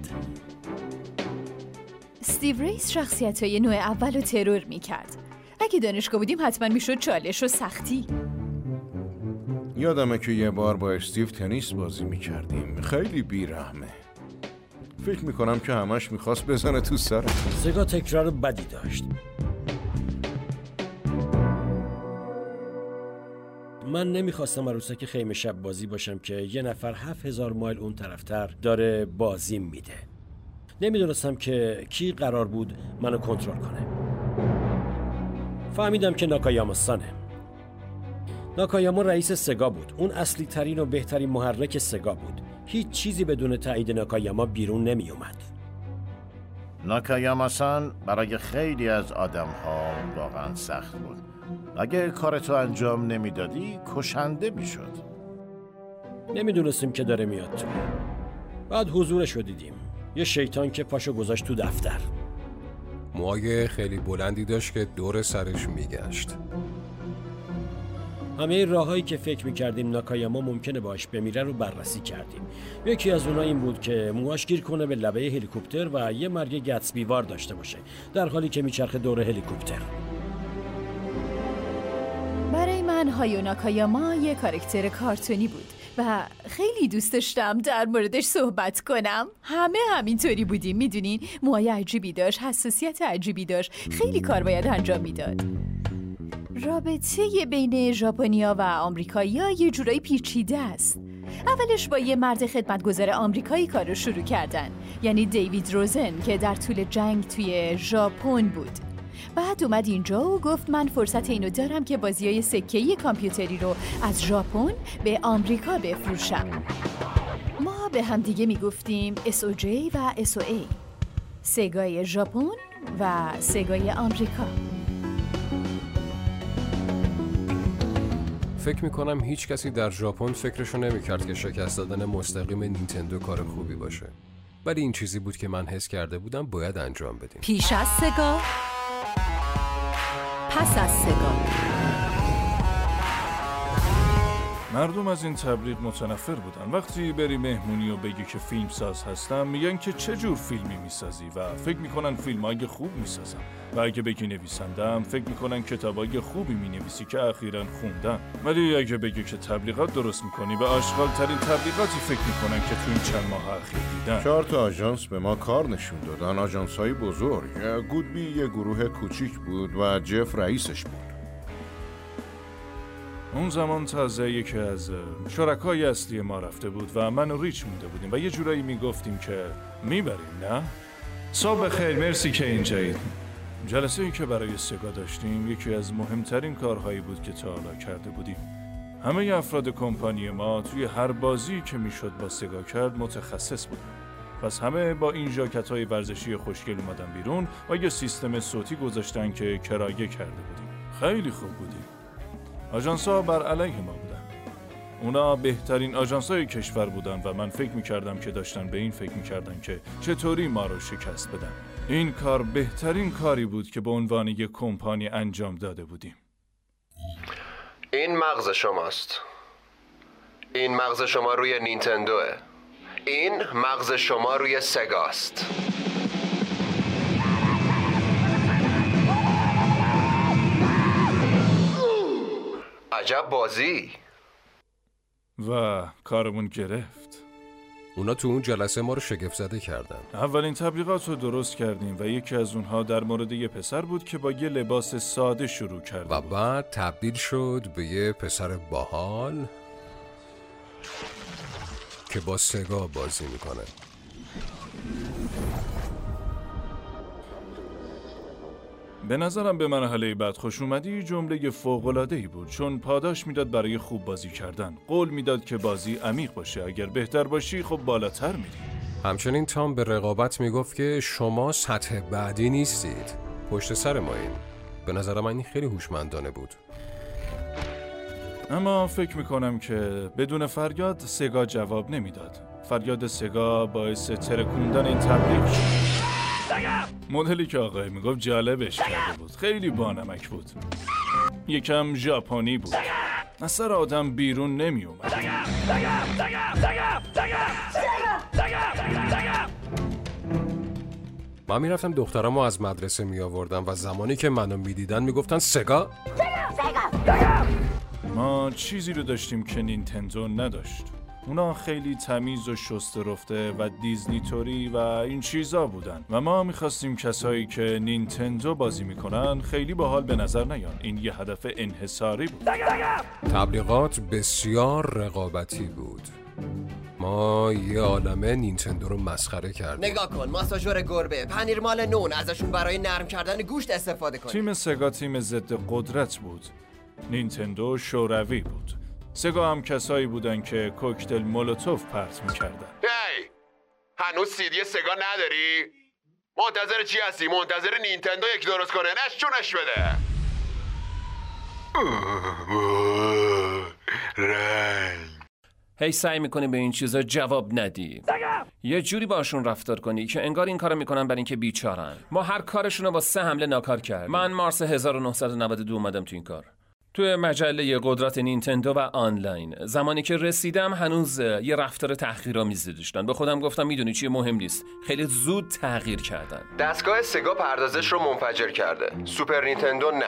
[SPEAKER 7] استیو ریس شخصیت‌های نوع اول رو ترور می‌کرد. اگه دانشگاه بودیم حتما میشد چالش و سختی.
[SPEAKER 14] یادمه که یه بار با استیو تنیس بازی میکردیم. خیلی بیرحمه. فکر میکنم که همش میخواست بزنه تو سر.
[SPEAKER 10] سگا تکرار بدی داشت. من نمیخواستم عروسک خیمه شب بازی باشم که یه نفر هفت هزار مایل اون طرفتر داره بازی میده. نمیدونستم که کی قرار بود منو کنترل کنه. فهمیدم که ناکایاما سانه. ناکایاما رئیس سگا بود. اون اصلی ترین و بهترین محرک سگا بود. هیچ چیزی بدون تایید ناکایاما بیرون نمی اومد.
[SPEAKER 12] ناکایاما سان برای خیلی از آدم ها واقعا سخت بود. اگه کارتو انجام نمیدادی کشنده میشد.
[SPEAKER 10] نمیدونستیم که داره میاد تو. بعد حضورشو دیدیم. یه شیطان که پاشو گذاشت تو دفتر.
[SPEAKER 16] موهای خیلی بلندی داشت که دور سرش میگشت.
[SPEAKER 10] همه راههایی که فکر میکردیم ناکایاما ممکنه باش بمیره رو بررسی کردیم. یکی از اونها این بود که موهاش گیر کنه به لبه هلیکوپتر و یه مرگ گتسبی وار داشته باشه در حالی که میچرخه دور هلیکوپتر.
[SPEAKER 7] برای من هایو ناکایاما یه کاراکتر کارتونی بود و خیلی دوست داشتم در موردش صحبت کنم. همه همینطوری بودیم، میدونین. موهای عجیبی داشت، حساسیت عجیبی داشت، خیلی کار باید انجام میداد. رابطه بین ژاپنیا و آمریکایی‌ها یه جورایی پیچیده است. اولش با یه مرد خدمتگزار آمریکایی کار رو شروع کردن، یعنی دیوید روزن که در طول جنگ توی ژاپن بود. بعد اومد اینجا و گفت من فرصت اینو دارم که بازیای سکه‌ای کامپیوتری رو از ژاپن به آمریکا بفروشم. ما به هم دیگه میگفتیم اس او جی و اس او ای، سگای ژاپن و سگای آمریکا.
[SPEAKER 16] فکر میکنم هیچ کسی در ژاپن فکرشو نمیکرد که شکست دادن مستقیم نینتندو کار خوبی باشه. ولی این چیزی بود که من حس کرده بودم باید انجام بدیم.
[SPEAKER 23] پیش از سگا، پس از سگا.
[SPEAKER 11] مردم از این تبلیغ متنفر بودن. وقتی بری مهمونی و بگی که فیلم ساز هستم میگن که چه جور فیلمی میسازی و فکر میکنن فیلمای خوب میسازم. و اگه بگی نویسندم فکر میکنن کتابای خوبی مینویسی که اخیراً خوندن. ولی اگه بگی که تبلیغات درست میکنی به آشغال ترین تبلیغاتی فکر میکنن که تو این چند ماه اخیر دیدن.
[SPEAKER 14] چهار تا آژانس به ما کار نشون دادن، آژانس‌های بزرگ. گودبی یه گروه کوچیک بود و جف رئیسش بود.
[SPEAKER 11] اون زمان تازه یکی از شرکای اصلی ما رفته بود و من و ریچ مونده بودیم و یه جورایی میگفتیم که میبریم، نه؟ صبح خیر، مرسی که اینجایید. جلسه ای که برای سگا داشتیم یکی از مهمترین کارهایی بود که تا حالا کرده بودیم. همه افراد کمپانی ما توی هر بازی که میشد با سگا کرد متخصص بودن. پس همه با این ژاکت‌های ورزشی خوشگل اومدن بیرون و یه سیستم صوتی گذاشتن که کرایه کرده بودیم. خیلی خوب بودیم. آژانس‌ها بر علیه ما بودن. اونا بهترین آژانس‌های کشور بودن و من فکر می‌کردم که داشتن به این فکر می‌کردن که چطوری ما رو شکست بدن. این کار بهترین کاری بود که به عنوان یک کمپانی انجام داده بودیم.
[SPEAKER 2] این مغز شماست. این مغز شما روی نینتندوه. این مغز شما روی سگاست. عجب بازی.
[SPEAKER 11] و کارمون گرفت.
[SPEAKER 16] اونا تو اون جلسه ما رو شگفت زده کردن.
[SPEAKER 11] اولین تبلیغات رو درست کردیم و یکی از اونها در مورد یه پسر بود که با یه لباس ساده شروع کرد
[SPEAKER 16] و بعد تبدیل شد به یه پسر باحال که با سگا بازی میکنه.
[SPEAKER 11] به نظرم به مرحله بعد خوش اومدی جمله فوق‌العاده‌ای بود، چون پاداش میداد برای خوب بازی کردن. قول میداد که بازی عمیق باشه، اگر بهتر باشی خب بالاتر میری.
[SPEAKER 16] همچنین تام به رقابت میگفت که شما سطح بعدی نیستید، پشت سر مایین. به نظر من این خیلی هوشمندانه بود.
[SPEAKER 11] اما فکر میکنم که بدون فریاد سگا جواب نمیداد. فریاد سگا باعث ترکوندن این تبلیغ شد. مدلی که آقای میگفت جالبش کرده بود. خیلی بانمک بود. یکم ژاپنی بود. از سر آدم بیرون نمی اومد.
[SPEAKER 16] من میرفتم دخترامو از مدرسه می آوردم و زمانی که منو میدیدن میگفتن سگا.
[SPEAKER 11] ما چیزی رو داشتیم که نینتندو نداشت. اونا خیلی تمیز و شسته رفته و دیزنی توری و این چیزا بودن و ما میخواستیم کسایی که نینتندو بازی میکنن خیلی باحال به نظر نیان. این یه هدف انحصاری بود.
[SPEAKER 16] تبلیغات بسیار رقابتی بود. ما یه عالمه نینتندو رو مسخره کردیم.
[SPEAKER 17] نگاه کن، ماساژور گربه، پنیر مال نون، ازشون برای نرم کردن گوشت استفاده کن.
[SPEAKER 11] تیم سگا تیم ضد قدرت بود. نینتندو شوروی بود. سگا هم کسایی بودن که کوکتل مولوتوف پرت میکردن.
[SPEAKER 2] هی هنوز سیدی سگا نداری؟ منتظر چی هستی؟ منتظر نینتندو یک درست کنه؟ نشونش بده.
[SPEAKER 18] رنگ هی سعی میکنی به این چیزا جواب ندی. یه جوری باشون رفتار کنی که انگار این کارو میکنن برای اینکه بیچارن. ما هر کارشون رو با سه حمله ناکار کردیم. من مارس هزار و نهصد و نود و دو اومدم تو این کار. توی مجله قدرت نینتندو و آنلاین. زمانی که رسیدم هنوز یه رفتار تحقیرآمیزی داشتن. به خودم گفتم میدونی چیه، مهم نیست. خیلی زود تغییر کردن.
[SPEAKER 2] دستگاه سگا پردازش رو منفجر کرده. سوپر نینتندو نه.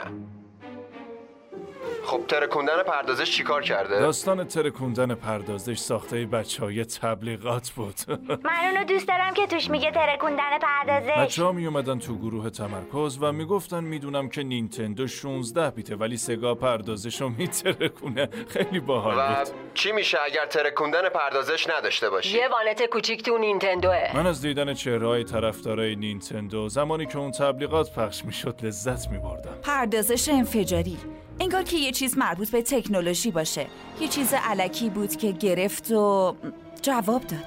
[SPEAKER 2] خب ترکوندن پردازش چیکار کرده؟
[SPEAKER 11] داستان ترکوندن پردازش ساخته بچهای تبلیغات بود.
[SPEAKER 5] من اونو دوست دارم که توش میگه ترکوندن پردازش.
[SPEAKER 11] بچه‌ها می اومدن تو گروه تمرکز و میگفتن میدونم که نینتندو شانزده بیته ولی سگا پردازشو میترکونه. خیلی باحال
[SPEAKER 2] و
[SPEAKER 11] بود.
[SPEAKER 2] چی میشه اگر ترکوندن پردازش نداشته باشی؟
[SPEAKER 9] یه وانت کوچیک تو نینتندوه.
[SPEAKER 11] من از دیدن چهره‌های طرفدارای نینتندو زمانی که اون تبلیغات پخش میشد لذت می‌بردم.
[SPEAKER 24] پردازش انفجاری، انگار که یه چیز مربوط به تکنولوژی باشه. یه چیز الکی بود که گرفت و جواب داد.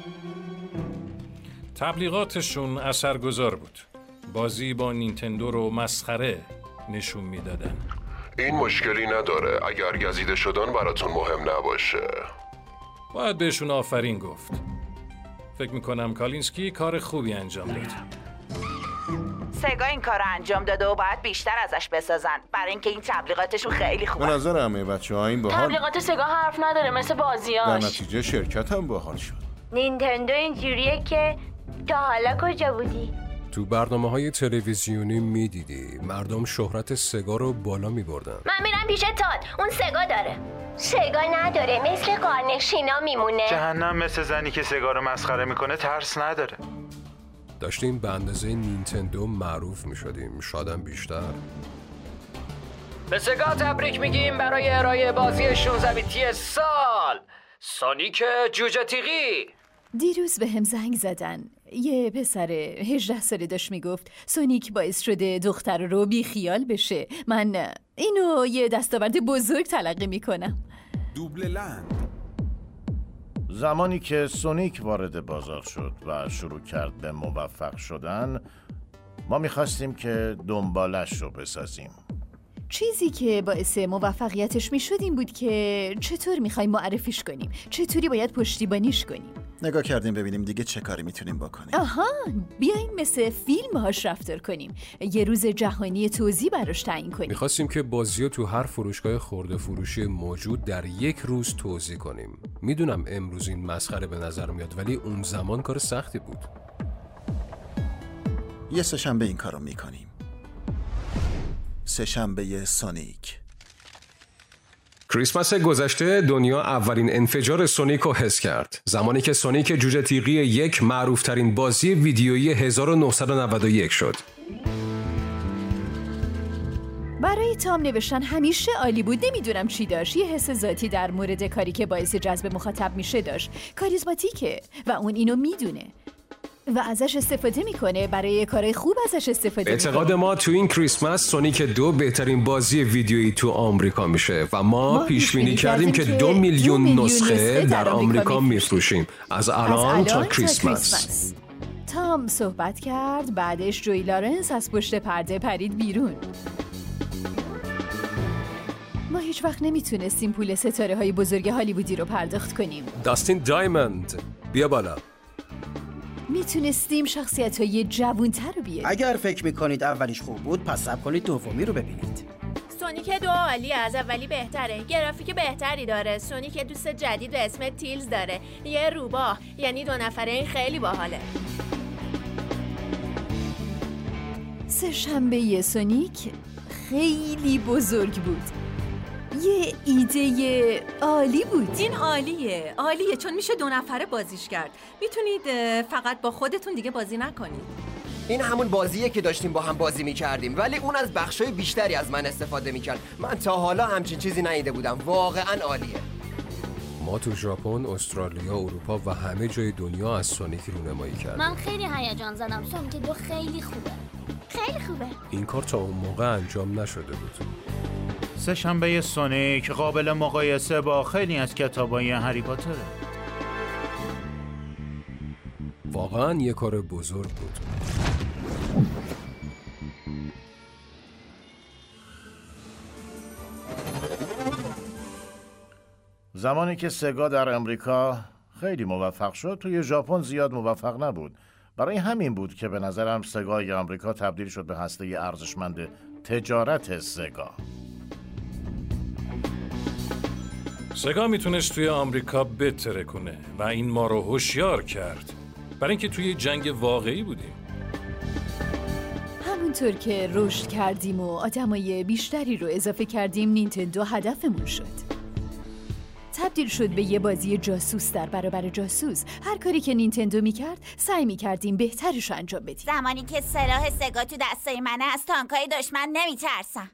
[SPEAKER 8] تبلیغاتشون اثرگذار بود. بازی با نینتندو رو مسخره نشون میدادن.
[SPEAKER 2] این مشکلی نداره اگر گزیده شدن براتون مهم نباشه.
[SPEAKER 8] باید بهشون آفرین گفت. فکر میکنم کالینسکی کار خوبی انجام داد.
[SPEAKER 24] سگا این کار رو انجام داده و باید بیشتر ازش بسازن برای اینکه این تبلیغاتشون خیلی خوبه.
[SPEAKER 14] به نظر همه بچه‌ها این باحال.
[SPEAKER 5] تبلیغات سگا حرف نداره مثل بازیاش.
[SPEAKER 14] در نتیجه شرکت هم باحال شد.
[SPEAKER 5] نینتندو اینجوریه که تا حالا کجا بودی؟
[SPEAKER 16] تو برنامه‌های تلویزیونی میدیدی مردم شهرت سگا رو بالا میبردن.
[SPEAKER 5] من میرم پیش تات، اون سگا داره. سگا نداره، مثل قارنشینا میمونه.
[SPEAKER 19] جهنم مثل زنی که سگا رو مسخره میکنه ترس نداره.
[SPEAKER 16] داشتیم به اندازه نینتندو معروف میشدیم، شادم بیشتر.
[SPEAKER 4] به سگا تبریک میگیم برای ارائه بازی شانزده بیتی سال، سونیک جوجه تیغی.
[SPEAKER 7] دیروز به هم زنگ زدن. یه پسر هجده ساله داشت میگفت سونیک باعث شده دختر رو بی خیال بشه. من اینو یه دستاورد بزرگ تلقی میکنم.
[SPEAKER 20] دوبل لند
[SPEAKER 12] زمانی که سونیک وارد بازار شد و شروع کرد به موفق شدن، ما میخواستیم که دنبالش رو بسازیم.
[SPEAKER 7] چیزی که باعث موفقیتش میشد این بود که چطور میخوایم معرفیش کنیم، چطوری باید پشتیبانیش کنیم.
[SPEAKER 3] نگاه کردیم ببینیم دیگه چه کاری میتونیم بکنیم.
[SPEAKER 7] آها، بیاین مثل فیلم هاش رفتار کنیم، یه روز جهانی توزیع براش تعیین کنیم.
[SPEAKER 16] میخواستیم که بازی رو تو هر فروشگاه خرده فروشی موجود در یک روز توزیع کنیم. میدونم امروز این مسخره به نظر میاد، ولی اون زمان کار سختی بود.
[SPEAKER 3] یه سه‌شنبه این کارو میکنیم. سه‌شنبه سونیک.
[SPEAKER 16] کریسمس گذشته دنیا اولین انفجار سونیک رو حس کرد. زمانی که سونیک جوجه تیغی یک معروفترین بازی ویدیویی هزار و نهصد و نود و یک شد.
[SPEAKER 7] برای تام نوشتن همیشه عالی بود. نمیدونم چی داشت، یه حس ذاتی در مورد کاری که باعث جذب مخاطب میشه داشت. کاریزماتیکه و اون اینو میدونه و ازش استفاده میکنه، برای کارهای خوب ازش استفاده میکنه.
[SPEAKER 16] اعتقاد ما تو این کریسمس سونیک دو بهترین بازی ویدیویی تو آمریکا میشه و ما, ما پیش بینی کردیم که دو میلیون نسخه در آمریکا میفروشیم از الان تا کریسمس.
[SPEAKER 7] تام صحبت کرد، بعدش جوی لارنس از پشت پرده پرید بیرون. ما هیچ وقت نمیتونستیم پول ستاره های بزرگ هالیوودی رو پرداخت کنیم.
[SPEAKER 16] داستین دایموند، بیا بالا.
[SPEAKER 7] میتونستیم شخصیت های جوان‌تر رو بیاریم.
[SPEAKER 6] اگر فکر میکنید اولیش خوب بود، پس صبر کنید دومی رو ببینید.
[SPEAKER 5] سونیک دو عالی، از اولی بهتره، گرافیک بهتری داره. سونیک دوست جدید به اسم تیلز داره، یه روباه، یعنی دو نفره، این خیلی باحاله.
[SPEAKER 7] سه‌شنبه سونیک خیلی بزرگ بود. یه ایده عالی بود.
[SPEAKER 13] این عالیه، عالیه چون میشه دو نفره بازیش کرد. میتونید فقط با خودتون دیگه بازی نکنید.
[SPEAKER 17] این همون بازیه که داشتیم با هم بازی میکردیم، ولی اون از بخشای بیشتری از من استفاده میکرد. من تا حالا همچین چیزی ندیده بودم. واقعا عالیه.
[SPEAKER 16] ما تو ژاپن، استرالیا، اروپا و همه جای دنیا از سونیک رونمایی کردیم.
[SPEAKER 15] من خیلی هیجان زدم. سونیک دو خیلی خوبه. خیلی خوبه.
[SPEAKER 16] این کار تا اون موقع انجام نشده بود.
[SPEAKER 19] سه‌شنبه سونیک قابل مقایسه با خیلی از کتابای هری پاتره.
[SPEAKER 16] واقعا یه کار بزرگ بود.
[SPEAKER 12] زمانی که سگا در امریکا خیلی موفق شد، توی ژاپن زیاد موفق نبود. برای همین بود که به نظرم سگای آمریکا تبدیل شد به هسته ارزشمند تجارت سگا.
[SPEAKER 8] سگا میتونست توی آمریکا بتره کنه و این ما رو هوشیار کرد، برای اینکه توی جنگ واقعی بودیم.
[SPEAKER 7] همونطور که رشد کردیم و آدمای بیشتری رو اضافه کردیم، نینتندو هدفمون شد. تبدیل شد به یه بازی جاسوس در برابر جاسوس. هر کاری که نینتندو میکرد سعی میکردیم بهترش رو انجام بدیم.
[SPEAKER 15] زمانی که سلاح سگا تو دستای منه، از تانکای دشمن نمیترسم.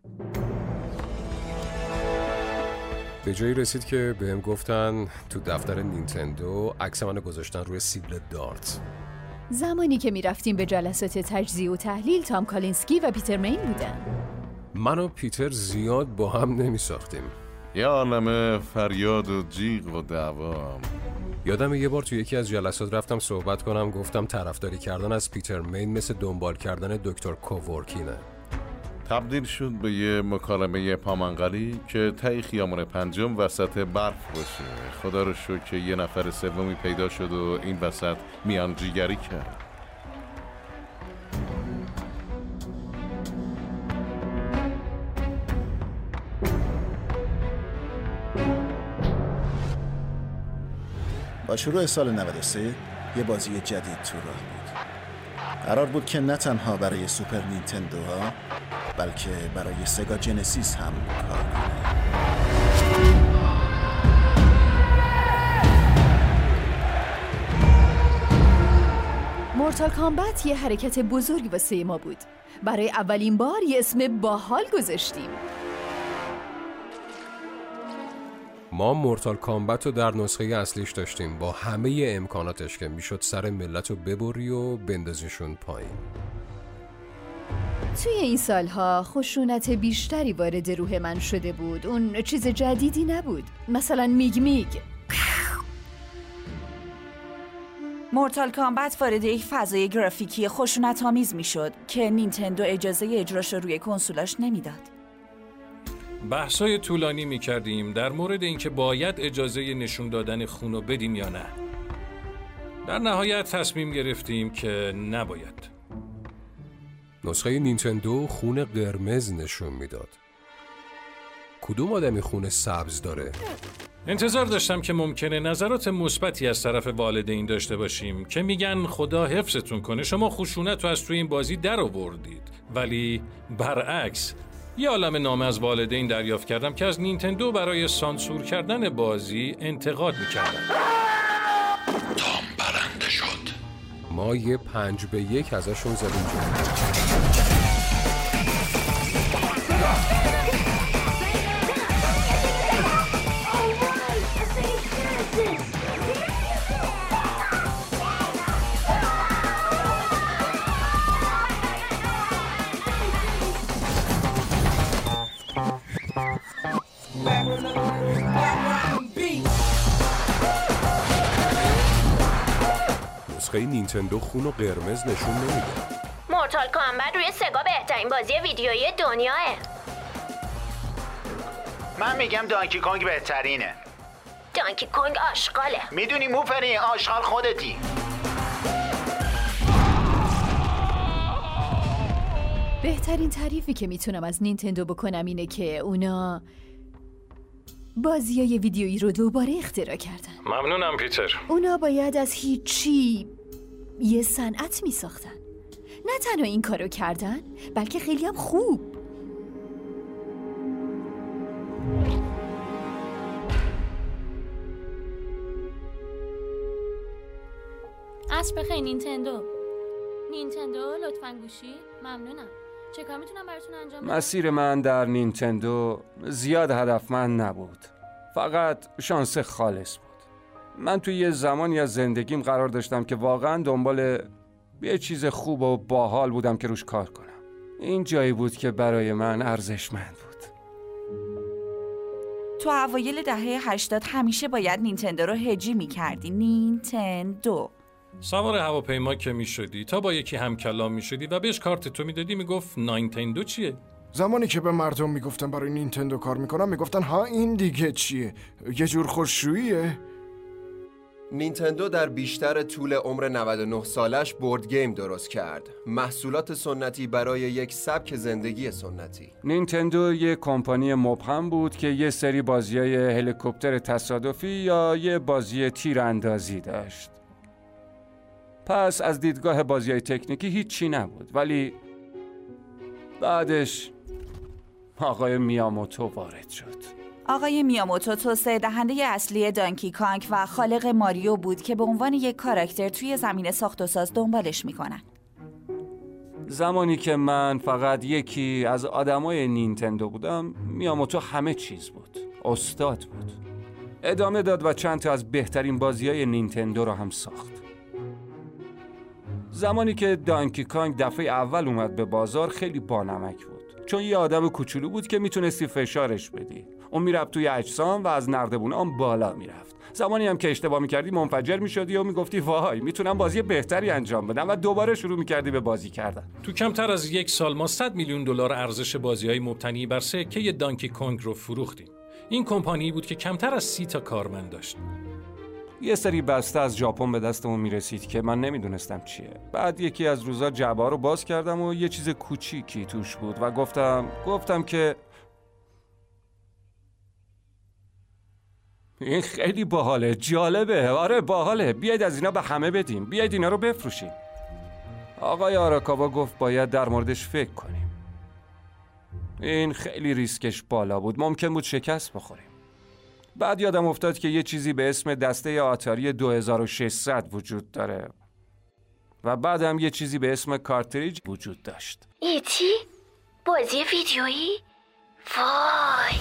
[SPEAKER 16] به جایی رسید که بهم گفتن تو دفتر نینتندو عکس منو گذاشتن روی سیبل دارت.
[SPEAKER 7] زمانی که میرفتیم به جلسات تجزیه و تحلیل، تام کالینسکی و پیتر مین بودن.
[SPEAKER 16] من و پیتر زیاد با هم نمیساختیم.
[SPEAKER 14] یه عالمه فریاد و جیغ و دعوا.
[SPEAKER 16] یادم یه بار تو یکی از جلسات رفتم صحبت کنم، گفتم طرفداری کردن از پیتر مین مثل دنبال کردن دکتر کوورکینه.
[SPEAKER 14] تبدیل شد به یه مکالمه پامنقلی که تای خیامون پنجم وسط برف باشه. خدا رو شکر که یه نفر سومی پیدا شد و این وسط میانجیگری کرد.
[SPEAKER 3] با شروع سال نود و سه یه بازی جدید تو راه بود. قرار بود که نه تنها برای سوپر نینتندو ها، بلکه برای سگا جنسیس هم کار کنه.
[SPEAKER 7] مورتال کامبت یه حرکت بزرگی واسه ما بود. برای اولین بار یه اسم باحال گذاشتیم.
[SPEAKER 16] ما مورتال کامبت رو در نسخه اصلیش داشتیم با همه امکاناتش که میشد سر ملت رو ببری و بندازیشون پایین.
[SPEAKER 7] توی این سالها خشونت بیشتری وارد روح من شده بود. اون چیز جدیدی نبود. مثلا میگ میگ.
[SPEAKER 24] مورتال کامبت وارد یک فضای گرافیکی خشونت‌آمیز میشد که نینتندو اجازه اجراش رو روی کنسولاش نمیداد.
[SPEAKER 8] بحثای طولانی میکردیم در مورد اینکه باید اجازه نشون دادن خونو بدیم یا نه. در نهایت تصمیم گرفتیم که نباید.
[SPEAKER 16] نسخه نینتندو خون قرمز نشون میداد. کدوم آدمی خون سبز داره؟
[SPEAKER 8] انتظار داشتم که ممکنه نظرات مثبتی از طرف والدین داشته باشیم که میگن خدا حفظتون کنه شما خشونت رو از توی این بازی در آوردید، ولی برعکس یه عالمه نامه از والدین دریافت کردم که از نینتندو برای سانسور کردن بازی انتقاد میکردن.
[SPEAKER 16] تام برنده شد. ما یه پنج به یک ازشون زدیم جلو. نسخه نینتندو خون و قرمز نشون نمیده.
[SPEAKER 5] مورتال کامبت روی سگا بهترین بازی ویدیویی دنیاه.
[SPEAKER 19] من میگم دانکی کونگ بهترینه.
[SPEAKER 5] دانکی کونگ آشغاله.
[SPEAKER 19] میدونی موفری آشغال خودتی.
[SPEAKER 7] بهترین تعریفی که میتونم از نینتندو بکنم اینه که اونا بازیای ویدیویی رو دوباره اختراع کردن.
[SPEAKER 8] ممنونم پیتر.
[SPEAKER 7] اونا باید از هیچی یه صنعت میساختن. نه تنها این کارو کردن بلکه خیلی هم خوب.
[SPEAKER 1] عصر بخیر نینتندو. نینتندو لطفاً گوشی. ممنونم. چه کار میتونم براتون انجام بدم؟
[SPEAKER 20] مسیر من در نینتندو زیاد هدفمند نبود. فقط شانس خالص بود. من توی یه زمانی از زندگیم قرار داشتم که واقعا دنبال یه چیز خوب و باحال بودم که روش کار کنم. این جایی بود که برای من ارزشمند بود.
[SPEAKER 24] تو اوایل دهه هشتاد همیشه باید نینتندو رو هجی میکردی. نینتندو.
[SPEAKER 8] سوار هواپیما که میشدی تا با یکی هم کلام میشدی و بهش کارت تو میدادی میگفت نینتندو چیه؟
[SPEAKER 21] زمانی که به مردم میگفتن برای نینتندو کار میکنم میگفتن ها این دیگه چیه؟ یه جور خوششوییه؟
[SPEAKER 2] نینتندو در بیشتر طول عمر نود و نه سالش بورد گیم درست کرد. محصولات سنتی برای یک سبک زندگی سنتی.
[SPEAKER 20] نینتندو یه کمپانی مبهم بود که یه سری بازیای هلیکوپتر تصادفی یا یه بازی تیراندازی داشت. پس از دیدگاه بازیای تکنیکی هیچی نبود، ولی بعدش آقای میاموتو وارد شد.
[SPEAKER 24] آقای میاموتو توسعه دهنده اصلی دانکی کانگ و خالق ماریو بود که به عنوان یک کاراکتر توی زمینه ساخت و ساز دنبالش میکنن.
[SPEAKER 20] زمانی که من فقط یکی از آدمای نینتندو بودم، میاموتو همه چیز بود. استاد بود. ادامه داد و چند تا از بهترین بازیای نینتندو رو هم ساخت. زمانی که دانکی کانگ دفعه اول اومد به بازار خیلی بانمک بود، چون یه آدم کوچولو بود که میتونستی فشارش بدی. اون میرفت توی اجسام و از نردبونه هم بالا میرفت. زمانی هم که اشتباه میکردی منفجر میشدی و میگفتی وای میتونم بازی بهتری انجام بدم و دوباره شروع میکردی به بازی کردن.
[SPEAKER 8] تو کمتر از یک سال ما صد میلیون دلار ارزش بازی‌های مبتنی بر سکه دانکی کانگ رو فروختیم. این کمپانی بود که کمتر از سی تا کارمند داشت.
[SPEAKER 20] یه سری بسته از ژاپن به دستمون میرسید که من نمیدونستم چیه. بعد یکی از روزا جعبه رو باز کردم و یه چیز کوچیکی توش بود و گفتم گفتم که این خیلی باحاله، جالبه، آره باحاله، بیاید از اینا به همه بدیم، بیاید اینا رو بفروشیم. آقای آراکاوا گفت باید در موردش فکر کنیم. این خیلی ریسکش بالا بود، ممکن بود شکست بخوریم. بعد یادم افتاد که یه چیزی به اسم دسته آتاری دو هزار و ششصد وجود داره و بعد هم یه چیزی به اسم کارتریج وجود داشت.
[SPEAKER 5] ایتی؟ بازی ویدیویی؟ وای!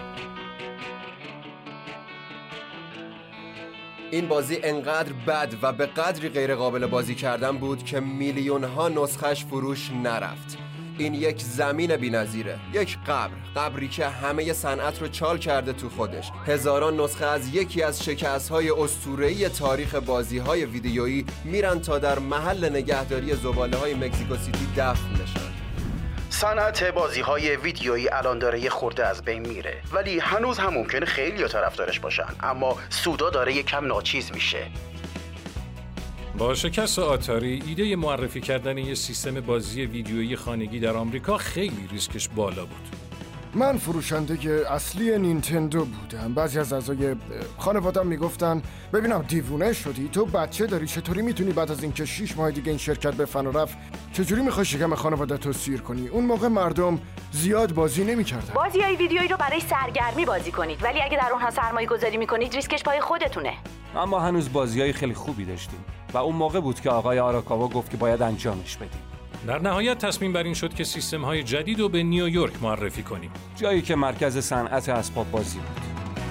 [SPEAKER 2] این بازی انقدر بد و به قدری غیر قابل بازی کردن بود که میلیون ها نسخش فروش نرفت. این یک زمین بی‌نظیره، یک قبر، قبری که همه صنعت رو چال کرده تو خودش. هزاران نسخه از یکی از شکست‌های اسطوره‌ای تاریخ بازی‌های ویدیویی میرن تا در محل نگهداری زباله‌های مکزیکو سیتی دفن بشن.
[SPEAKER 10] صنعت بازی‌های ویدیویی الان داره یه خورده از بین میره، ولی هنوز هم ممکنه خیلی طرفدارش باشن، اما سودا داره یکم ناچیز میشه.
[SPEAKER 8] با شکست آتاری، ایده معرفی کردن یه سیستم بازی ویدیویی خانگی در آمریکا خیلی ریسکش بالا بود.
[SPEAKER 21] من فروشنده اصلی نینتندو بودم. بعضی از اعضای خانواده‌ام میگفتن ببینم دیوونه شدی، تو بچه داری، چطوری میتونی بعد از اینکه شیش ماه دیگه این شرکت به فنا رفت چجوری میخوای شکم خانواده تو سیر کنی؟ اون موقع مردم زیاد بازی نمی‌کردن.
[SPEAKER 9] بازی‌های ویدیویی رو برای سرگرمی بازی کنید، ولی اگه در اونها سرمایه‌گذاری می‌کنید ریسکش پای خودتونه.
[SPEAKER 20] اما هنوز بازی‌های خیلی خوبی داشتیم و اون موقع بود که آقای آراکاوا گفت که باید انجامش بدیم.
[SPEAKER 8] در نهایت تصمیم بر این شد که سیستم‌های جدید رو به نیویورک معرفی کنیم،
[SPEAKER 20] جایی که مرکز صنعت اسباب بازی بود.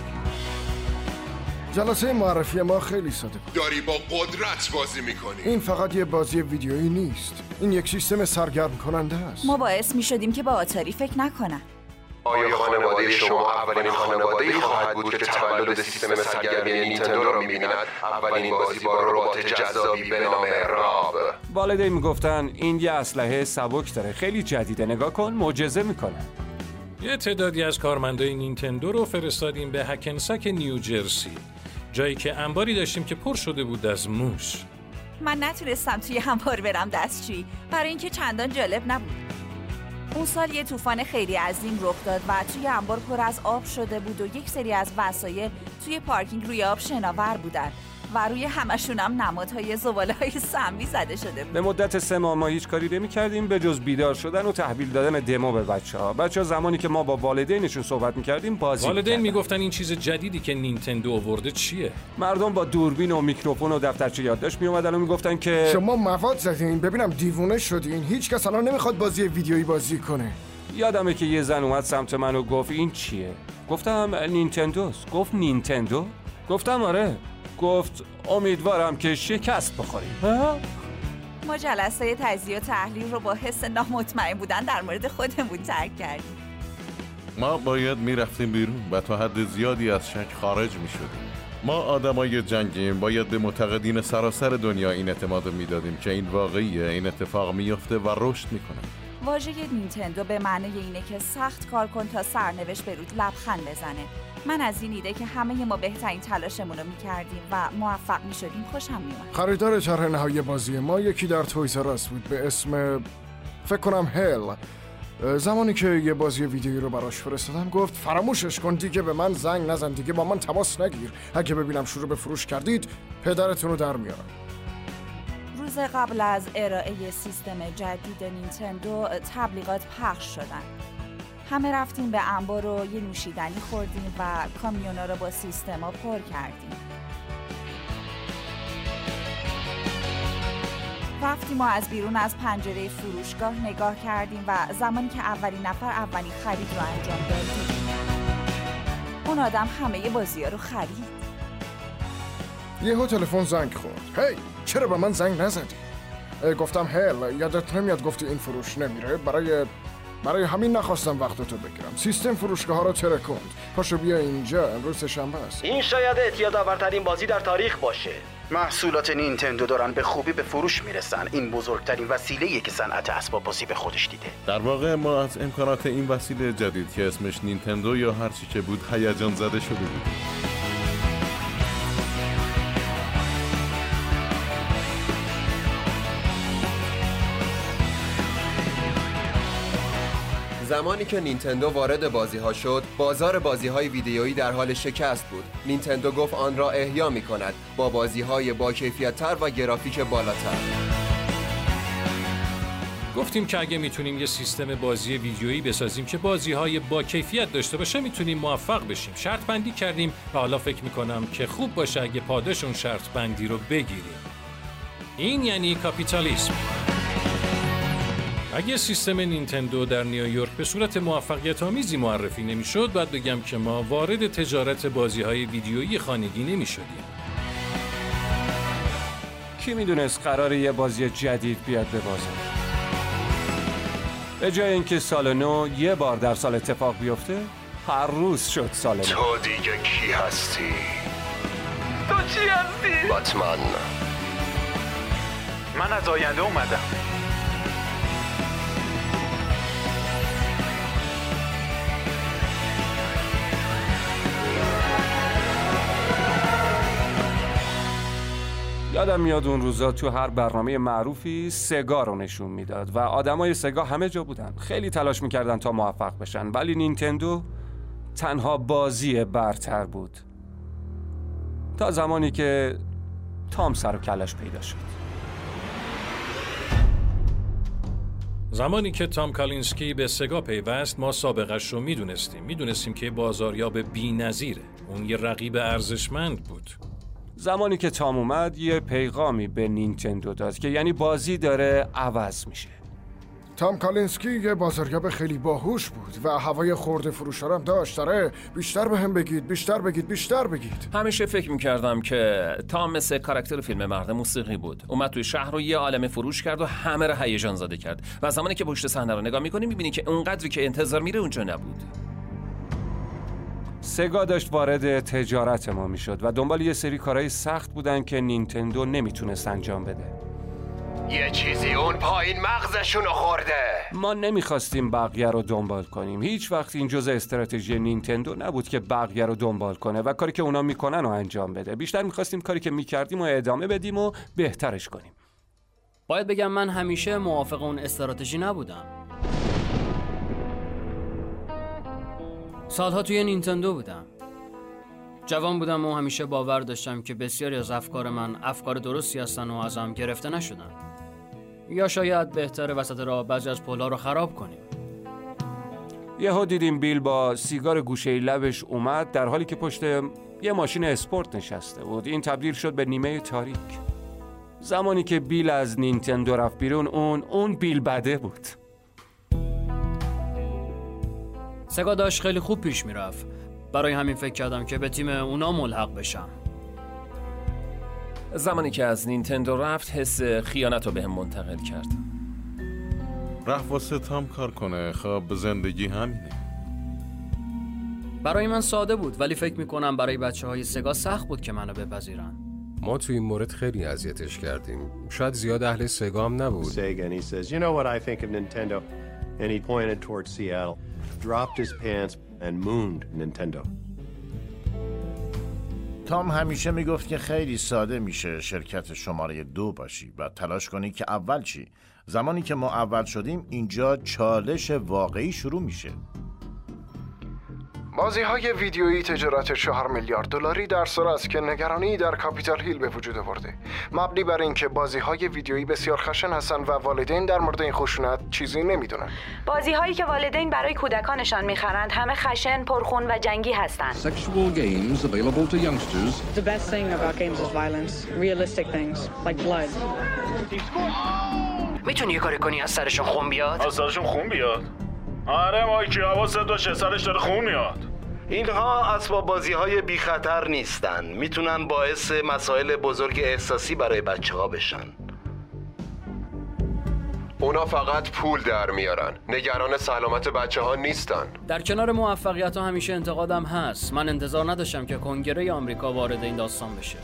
[SPEAKER 21] جلسه معرفی ما خیلی ساده بود.
[SPEAKER 16] داری با قدرت بازی می‌کنی.
[SPEAKER 21] این فقط یه بازی ویدیویی نیست، این یک سیستم سرگرم کننده است.
[SPEAKER 24] ما باعث می‌شدیم که با آتاری فکر نکنن.
[SPEAKER 2] آیا خانواده شما اولین خانواده‌ای خواهد بود که تولد سیستم سرگرمی نینتندو را می‌بیند؟ اولین بازی با ربات جذابی به نام راب.
[SPEAKER 20] والدین میگفتن این یه اسلحه سبک داره، خیلی جدیده، نگاه کن، معجزه میکنه.
[SPEAKER 8] یه تعدادی از کارمندای نینتندو رو فرستادیم به هکنسک نیوجرسی، جایی که انباری داشتیم که پر شده بود از موش.
[SPEAKER 24] من نتونستم توی انبار برم دستشویی برای اینکه چندان جالب نبود. اون سال یه طوفان خیلی عظیم رخ داد و توی انبار پر از آب شده بود و یک سری از وسایل توی پارکینگ روی آب شناور بودن و روی همشون هم نمادهای زباله‌های سمی زده شده بود.
[SPEAKER 20] به مدت سه ماه ما هیچ کاری نمی‌کردیم به جز بیدار شدن و تحویل دادن دمو به بچه‌ها. بچه‌ها زمانی که ما با والدینشون صحبت می‌کردیم بازی
[SPEAKER 8] والدین میگفتن این چیز جدیدی که نینتندو آورده چیه؟
[SPEAKER 20] مردم با دوربین و میکروفون و دفترچه یادداشت میومدن و میگفتن که
[SPEAKER 21] شما مواد زدین، ببینم دیوونه شدین، هیچ کس الان نمیخواد بازی ویدیویی بازی کنه.
[SPEAKER 20] یادمه که یه زن اومد سمت من و گفت این چیه؟ گفتم نینتندوست. گفت نینتندو؟ گفتم آره. گفت امیدوارم که شکست بخوریم.
[SPEAKER 24] ما جلسه تجزیه و تحلیل رو با حس نامطمئن بودن در مورد خودمون ترک کردیم.
[SPEAKER 12] ما باید میرفتیم بیرون و تا حد زیادی از شک خارج میشدیم. ما آدمای جنگیم، باید به معتقدین سراسر دنیا این اعتماد میدادیم که این واقعیه، این اتفاق میفته و رشد میکنه.
[SPEAKER 24] واژه نینتندو به معنی اینه که سخت کار کن تا سرنوشت به رود لبخند بزنه. من از این ایده که همه ما بهترین تلاشمون رو میکردیم و موفق میشدیم خوشم میومد.
[SPEAKER 21] خریدار طرح نهایی بازی ما یکی در تویز آر اس بود به اسم فکر کنم هل. زمانی که یه بازی ویدیویی رو براش فرستادم گفت فراموشش کن، دیگه به من زنگ نزن، دیگه با من تماس نگیر، اگه ببینم شروع به فروش کردید پدرتون رو در میارم.
[SPEAKER 24] روز قبل از ارائه سیستم جدید نینتندو تبلیغات پخش شدن. همه رفتیم به انبار و یه نوشیدنی خوردیم و کامیونا رو با سیستما پر کردیم. رفتیم و از بیرون از پنجره فروشگاه نگاه کردیم و زمانی که اولین نفر اولین خرید رو انجام داد اون آدم همه بازی‌ها رو خرید.
[SPEAKER 21] یهو تلفن زنگ خورد. هی چرا به من زنگ نزدی؟ گفتم هل یادت نمیاد گفتی این فروش نمیره، برای برای همین نخواستم وقتتو بگیرم. سیستم فروشگاه ها رو ترکوند. پاشو بیا اینجا، امروز شنبه است.
[SPEAKER 10] این شاید اعتیادآورترین بازی در تاریخ باشه. محصولات نینتندو دارن به خوبی به فروش میرسن. این بزرگترین وسیله‌ایه که صنعت اسباب بازی به خودش دیده.
[SPEAKER 12] در واقع ما از امکانات این وسیله جدید که اسمش نینتندو یا هر چی که بود هیجان زده شده بودیم.
[SPEAKER 2] زمانی که نینتندو وارد بازی ها شد، بازار بازی های ویدیویی در حال شکست بود. نینتندو گفت آن را احیا می کند با بازی های با کیفیت تر و گرافیک بالاتر.
[SPEAKER 8] گفتیم که اگه میتونیم یه سیستم بازی ویدیویی بسازیم که بازی های با کیفیت داشته باشه میتونیم موفق بشیم. شرط بندی کردیم و حالا فکر میکنم که خوب باشه اگه پاداش اون شرط بندی رو بگیریم. این یعنی کاپیتالیسم. اگه سیستم نینتندو در نیویورک به صورت موفقیت آمیزی معرفی نمیشد، باید بگم که ما وارد تجارت بازی‌های ویدیویی خانگی نمیشدیم.
[SPEAKER 20] کی میدونست قراره یه بازی جدید بیاد به بازار؟ به جای اینکه سال نو یه بار در سال اتفاق بیفته، هر روز شد سال نو.
[SPEAKER 2] تو دیگه کی هستی؟
[SPEAKER 11] تو چی هستی؟
[SPEAKER 2] باتمن.
[SPEAKER 11] من از آینده اومدم.
[SPEAKER 20] یادم میاد اون روزا تو هر برنامه معروفی سگا رو نشون میداد و آدمای سگا همه جا بودن. خیلی تلاش میکردن تا موفق بشن، ولی نینتندو تنها بازی برتر بود تا زمانی که تام سر و کلش پیدا شد.
[SPEAKER 8] زمانی که تام کالینسکی به سگا پیوست، ما سابقش رو میدونستیم. میدونستیم که بازاریاب بی‌نظیره. اون یه رقیب ارزشمند بود.
[SPEAKER 20] زمانی که تام اومد یه پیغامی به نینتندو داد که یعنی بازی داره عوض میشه.
[SPEAKER 21] تام کالینسکی یه بازاریاب خیلی باهوش بود و هوای خورده فروشا هم داشت. داره بیشتر به هم بگید، بیشتر بگید، بیشتر بگید.
[SPEAKER 18] همیشه فکر میکردم که تام مثل کاراکتر فیلم مرد موسیقی بود. اومد توی شهر رو یه عالمه فروش کرد و همه رو هیجان زده کرد و زمانی که پشت صحنه رو نگاه میکنی میبینی که اونقدری که انتظار میره اونجا نبود.
[SPEAKER 20] سگا داشت وارد تجارت ما میشد و دنبال یه سری کارهای سخت بودن که نینتندو نمیتونست انجام بده.
[SPEAKER 2] یه چیزی اون پایین مغزشونو خورده.
[SPEAKER 20] ما نمیخواستیم بقیه رو دنبال کنیم. هیچ وقت این جزء استراتژی نینتندو نبود که بقیه رو دنبال کنه و کاری که اونا میکنن رو انجام بده. بیشتر میخواستیم کاری که میکردیم رو ادامه بدیم و بهترش کنیم.
[SPEAKER 4] باید بگم من همیشه موافق اون استراتژی نبودم. سالها توی نینتندو بودم. جوان بودم و همیشه باور داشتم که بسیاری از افکار من افکار درستی هستن و ازم گرفته نشدن. یا شاید بهتره وسط راه بعضی از پل‌ها رو خراب کنیم.
[SPEAKER 20] یهو دیدیم بیل با سیگار گوشه لبش اومد در حالی که پشت یه ماشین اسپورت نشسته بود. این تبدیل شد به نیمه تاریک. زمانی که بیل از نینتندو رفت بیرون اون اون بیل بده بود.
[SPEAKER 4] سگا داشت خیلی خوب پیش میرفت. برای همین فکر کردم که به تیم اونا ملحق بشم.
[SPEAKER 18] زمانی که از نینتندو رفت حس خیانت رو بهم منتقل کرد.
[SPEAKER 14] رفت واسه تام کار کنه. خب زندگی همینه.
[SPEAKER 4] برای من ساده بود ولی فکر میکنم برای بچه های سگا سخت بود که منو بپذیرن.
[SPEAKER 16] ما تو این مورد خیلی اذیتش کردیم. شاید زیاد اهل سگا هم نبود.
[SPEAKER 22] Sega and he says, "You know what I think of Nintendo?" And he pointed towards Seattle, dropped his pants and mooned Nintendo.
[SPEAKER 12] تام همیشه میگفت که خیلی ساده میشه شرکت شماره دو باشی و تلاش کنی که اول چی. زمانی که ما اول شدیم اینجا چالش واقعی شروع میشه.
[SPEAKER 21] بازی‌های ویدیویی تجارت چهار میلیارد دلاری در سال است که نگرانی در کاپیتال هیل به وجود آورده. مبنی بر اینکه بازی‌های ویدیویی بسیار خشن هستند و والدین در مورد این خشونت چیزی نمیدونن.
[SPEAKER 9] بازی‌هایی که والدین برای کودکانشان می‌خرند همه خشن، پرخون و جنگی هستند.
[SPEAKER 23] Sexual games available to youngsters.
[SPEAKER 25] The best thing about games is violence, realistic things like blood.
[SPEAKER 6] میتونی یه کاری کنی از سرشون خون بیاد؟
[SPEAKER 11] از سرشون خون بیاد؟ آره مایکی، حواست باشه سرش داره خون میاد.
[SPEAKER 10] اینها اسباب بازی های بی خطر نیستن. میتونن باعث مسائل بزرگ احساسی برای بچه ها بشن.
[SPEAKER 2] اونا فقط پول در میارن. نگران سلامت بچه ها نیستن.
[SPEAKER 4] در کنار موفقیت ها همیشه انتقادم هست. من انتظار نداشتم که کنگره آمریکا وارد این داستان بشه.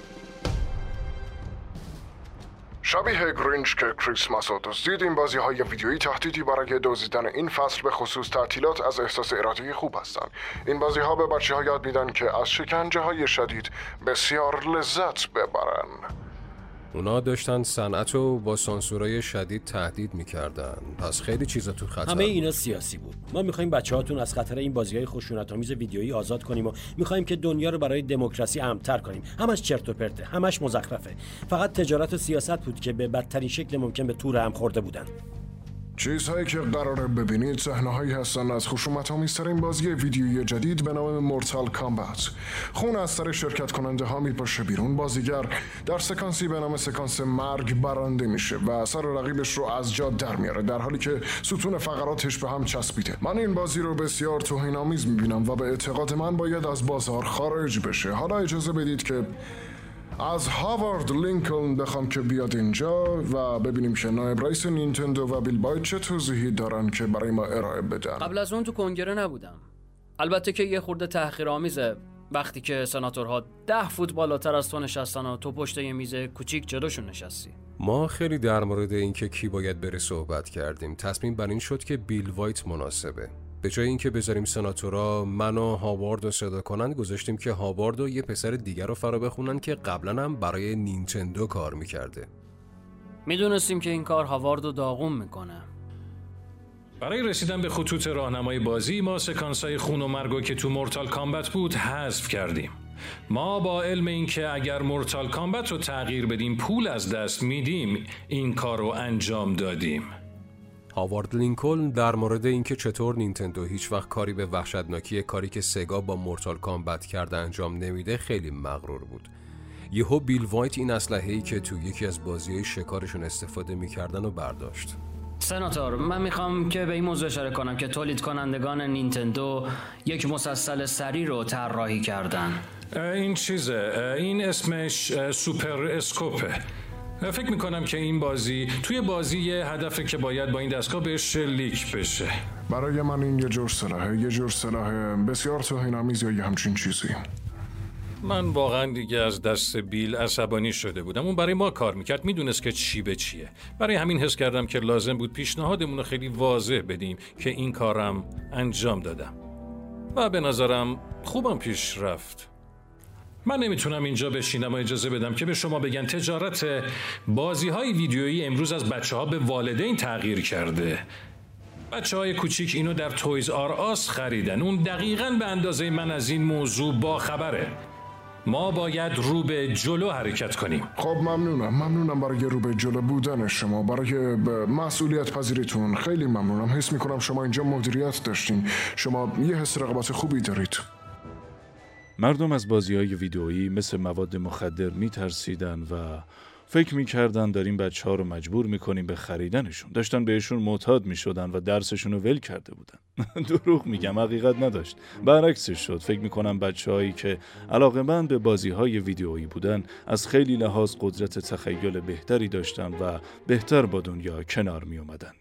[SPEAKER 21] شبیه گرینچ که کریسمس رو دزدید، این بازی های ویدیویی تهدیدی برای دزدیدن این فصل به خصوص تعطیلات از احساس ارادی خوب هستند. این بازی ها به بچه ها یاد میدن که از شکنجه های شدید بسیار لذت ببرن.
[SPEAKER 16] اونا داشتن صنعت رو با سانسورای شدید تهدید میکردن. پس خیلی چیزا تو خطر.
[SPEAKER 26] همه اینا سیاسی بود. ما میخوایم بچه‌هاتون از خطر این بازی‌های خشونت‌آمیز ویدیویی آزاد کنیم و میخوایم که دنیا رو برای دموکراسی امن‌تر کنیم. همش چرت و پرته، همش مزخرفه. فقط تجارت و سیاست بود که به بدترین شکل ممکن به تور هم خورده بودن.
[SPEAKER 21] چیزهایی که قراره ببینید صحنه‌هایی هستن از خشونت‌آمیزترین بازی ویدیویی جدید به نام مورتال کامبت. خون از سر شرکت کننده ها میپاشه بیرون. بازیگر در سکانسی به نام سکانس مرگ برنده میشه و سر رقیبش رو از جا در میاره در حالی که ستون فقراتش به هم چسبیده. من این بازی رو بسیار توهین‌آمیز میبینم و به اعتقاد من باید از بازار خارج بشه. حالا اجازه بدید که از هاوارد لینکلن بخوام که بیاد اینجا و ببینیم که نایب رئیس نینتندو و بیل بایت چه توضیحی دارن که برای ما ارائه بدن.
[SPEAKER 4] قبل از اون تو کنگره نبودم. البته که یه خورده تحقیرآمیزه وقتی که سناتورها ده فوت بالاتر از تو نشستن و تو پشت یه میز کوچیک جلوشون نشستی.
[SPEAKER 16] ما خیلی در مورد اینکه کی باید بره صحبت کردیم. تصمیم بر این شد که بیل وایت مناسبه. به جای اینکه بذاریم سناتورها من و هاوارد رو صدا کنن، گذاشتیم که هاوارد و یه پسر دیگر رو فرا بخونن که قبلا هم برای نینتندو کار میکرده.
[SPEAKER 4] میدونستیم که این کار هاوارد رو داغون میکنه.
[SPEAKER 8] برای رسیدن به خطوط راهنمای بازی ما سکانس‌های خون و مرگو که تو مورتال کامبت بود حذف کردیم. ما با علم اینکه اگر مورتال کامبت رو تغییر بدیم پول از دست میدیم این کار رو انجام دادیم.
[SPEAKER 16] هاوارد لینکلن در مورد اینکه چطور نینتندو هیچ وقت کاری به وحشتناکی کاری که سگا با مورتال کامبت کرده انجام نمیده خیلی مغرور بود. یهو بیل وایت این اسلحه‌ای که تو یکی از بازی‌های شکارشون استفاده می‌کردن رو برداشت.
[SPEAKER 4] سناتور، من میخوام که به این موضوع اشاره کنم که تولید کنندگان نینتندو یک مسلسل سری رو طراحی کردن.
[SPEAKER 8] این چیزه، این اسمش سوپر اسکوپه. فکر میکنم که این بازی توی بازی یه هدفه که باید با این دستگاه بهش لیک بشه.
[SPEAKER 21] برای من این یه جور سلاحه، یه جور سلاح بسیار توهین‌آمیز یا یه همچین چیزی.
[SPEAKER 8] من واقعا دیگه از دست بیل عصبانی شده بودم. اون برای ما کار میکرد، میدونست که چی به چیه. برای همین حس کردم که لازم بود پیشنهادمون رو خیلی واضح بدیم که این کارم انجام دادم و به نظرم خوبم پیش رفت. من نمیتونم اینجا بشینم و اجازه بدم که به شما بگن تجارت بازی‌های ویدیویی امروز از بچه‌ها به والدین تغییر کرده. بچه‌های کوچیک اینو در تویز آر آس خریدن. اون دقیقاً به اندازه من از این موضوع با خبره. ما باید رو به جلو حرکت کنیم.
[SPEAKER 21] خب ممنونم ممنونم برای رو به جلو بودن شما، برای مسئولیت پذیریتون خیلی ممنونم. حس میکنم شما اینجا مدیریت داشتین، شما یه حس رقابت خوبی دارید.
[SPEAKER 3] مردم از بازی‌های ویدئویی مثل مواد مخدر میترسیدن و فکر میکردن داریم بچه ها رو مجبور میکنیم به خریدنشون. داشتن بهشون معتاد میشدن و درسشون رو ول کرده بودن. دروغ میگم، حقیقت نداشت. برعکسش شد. فکر میکنم بچه هایی که علاقه‌مند به بازی های ویدئویی بودن از خیلی لحاظ قدرت تخیل بهتری داشتن و بهتر با دنیا کنار میومدن.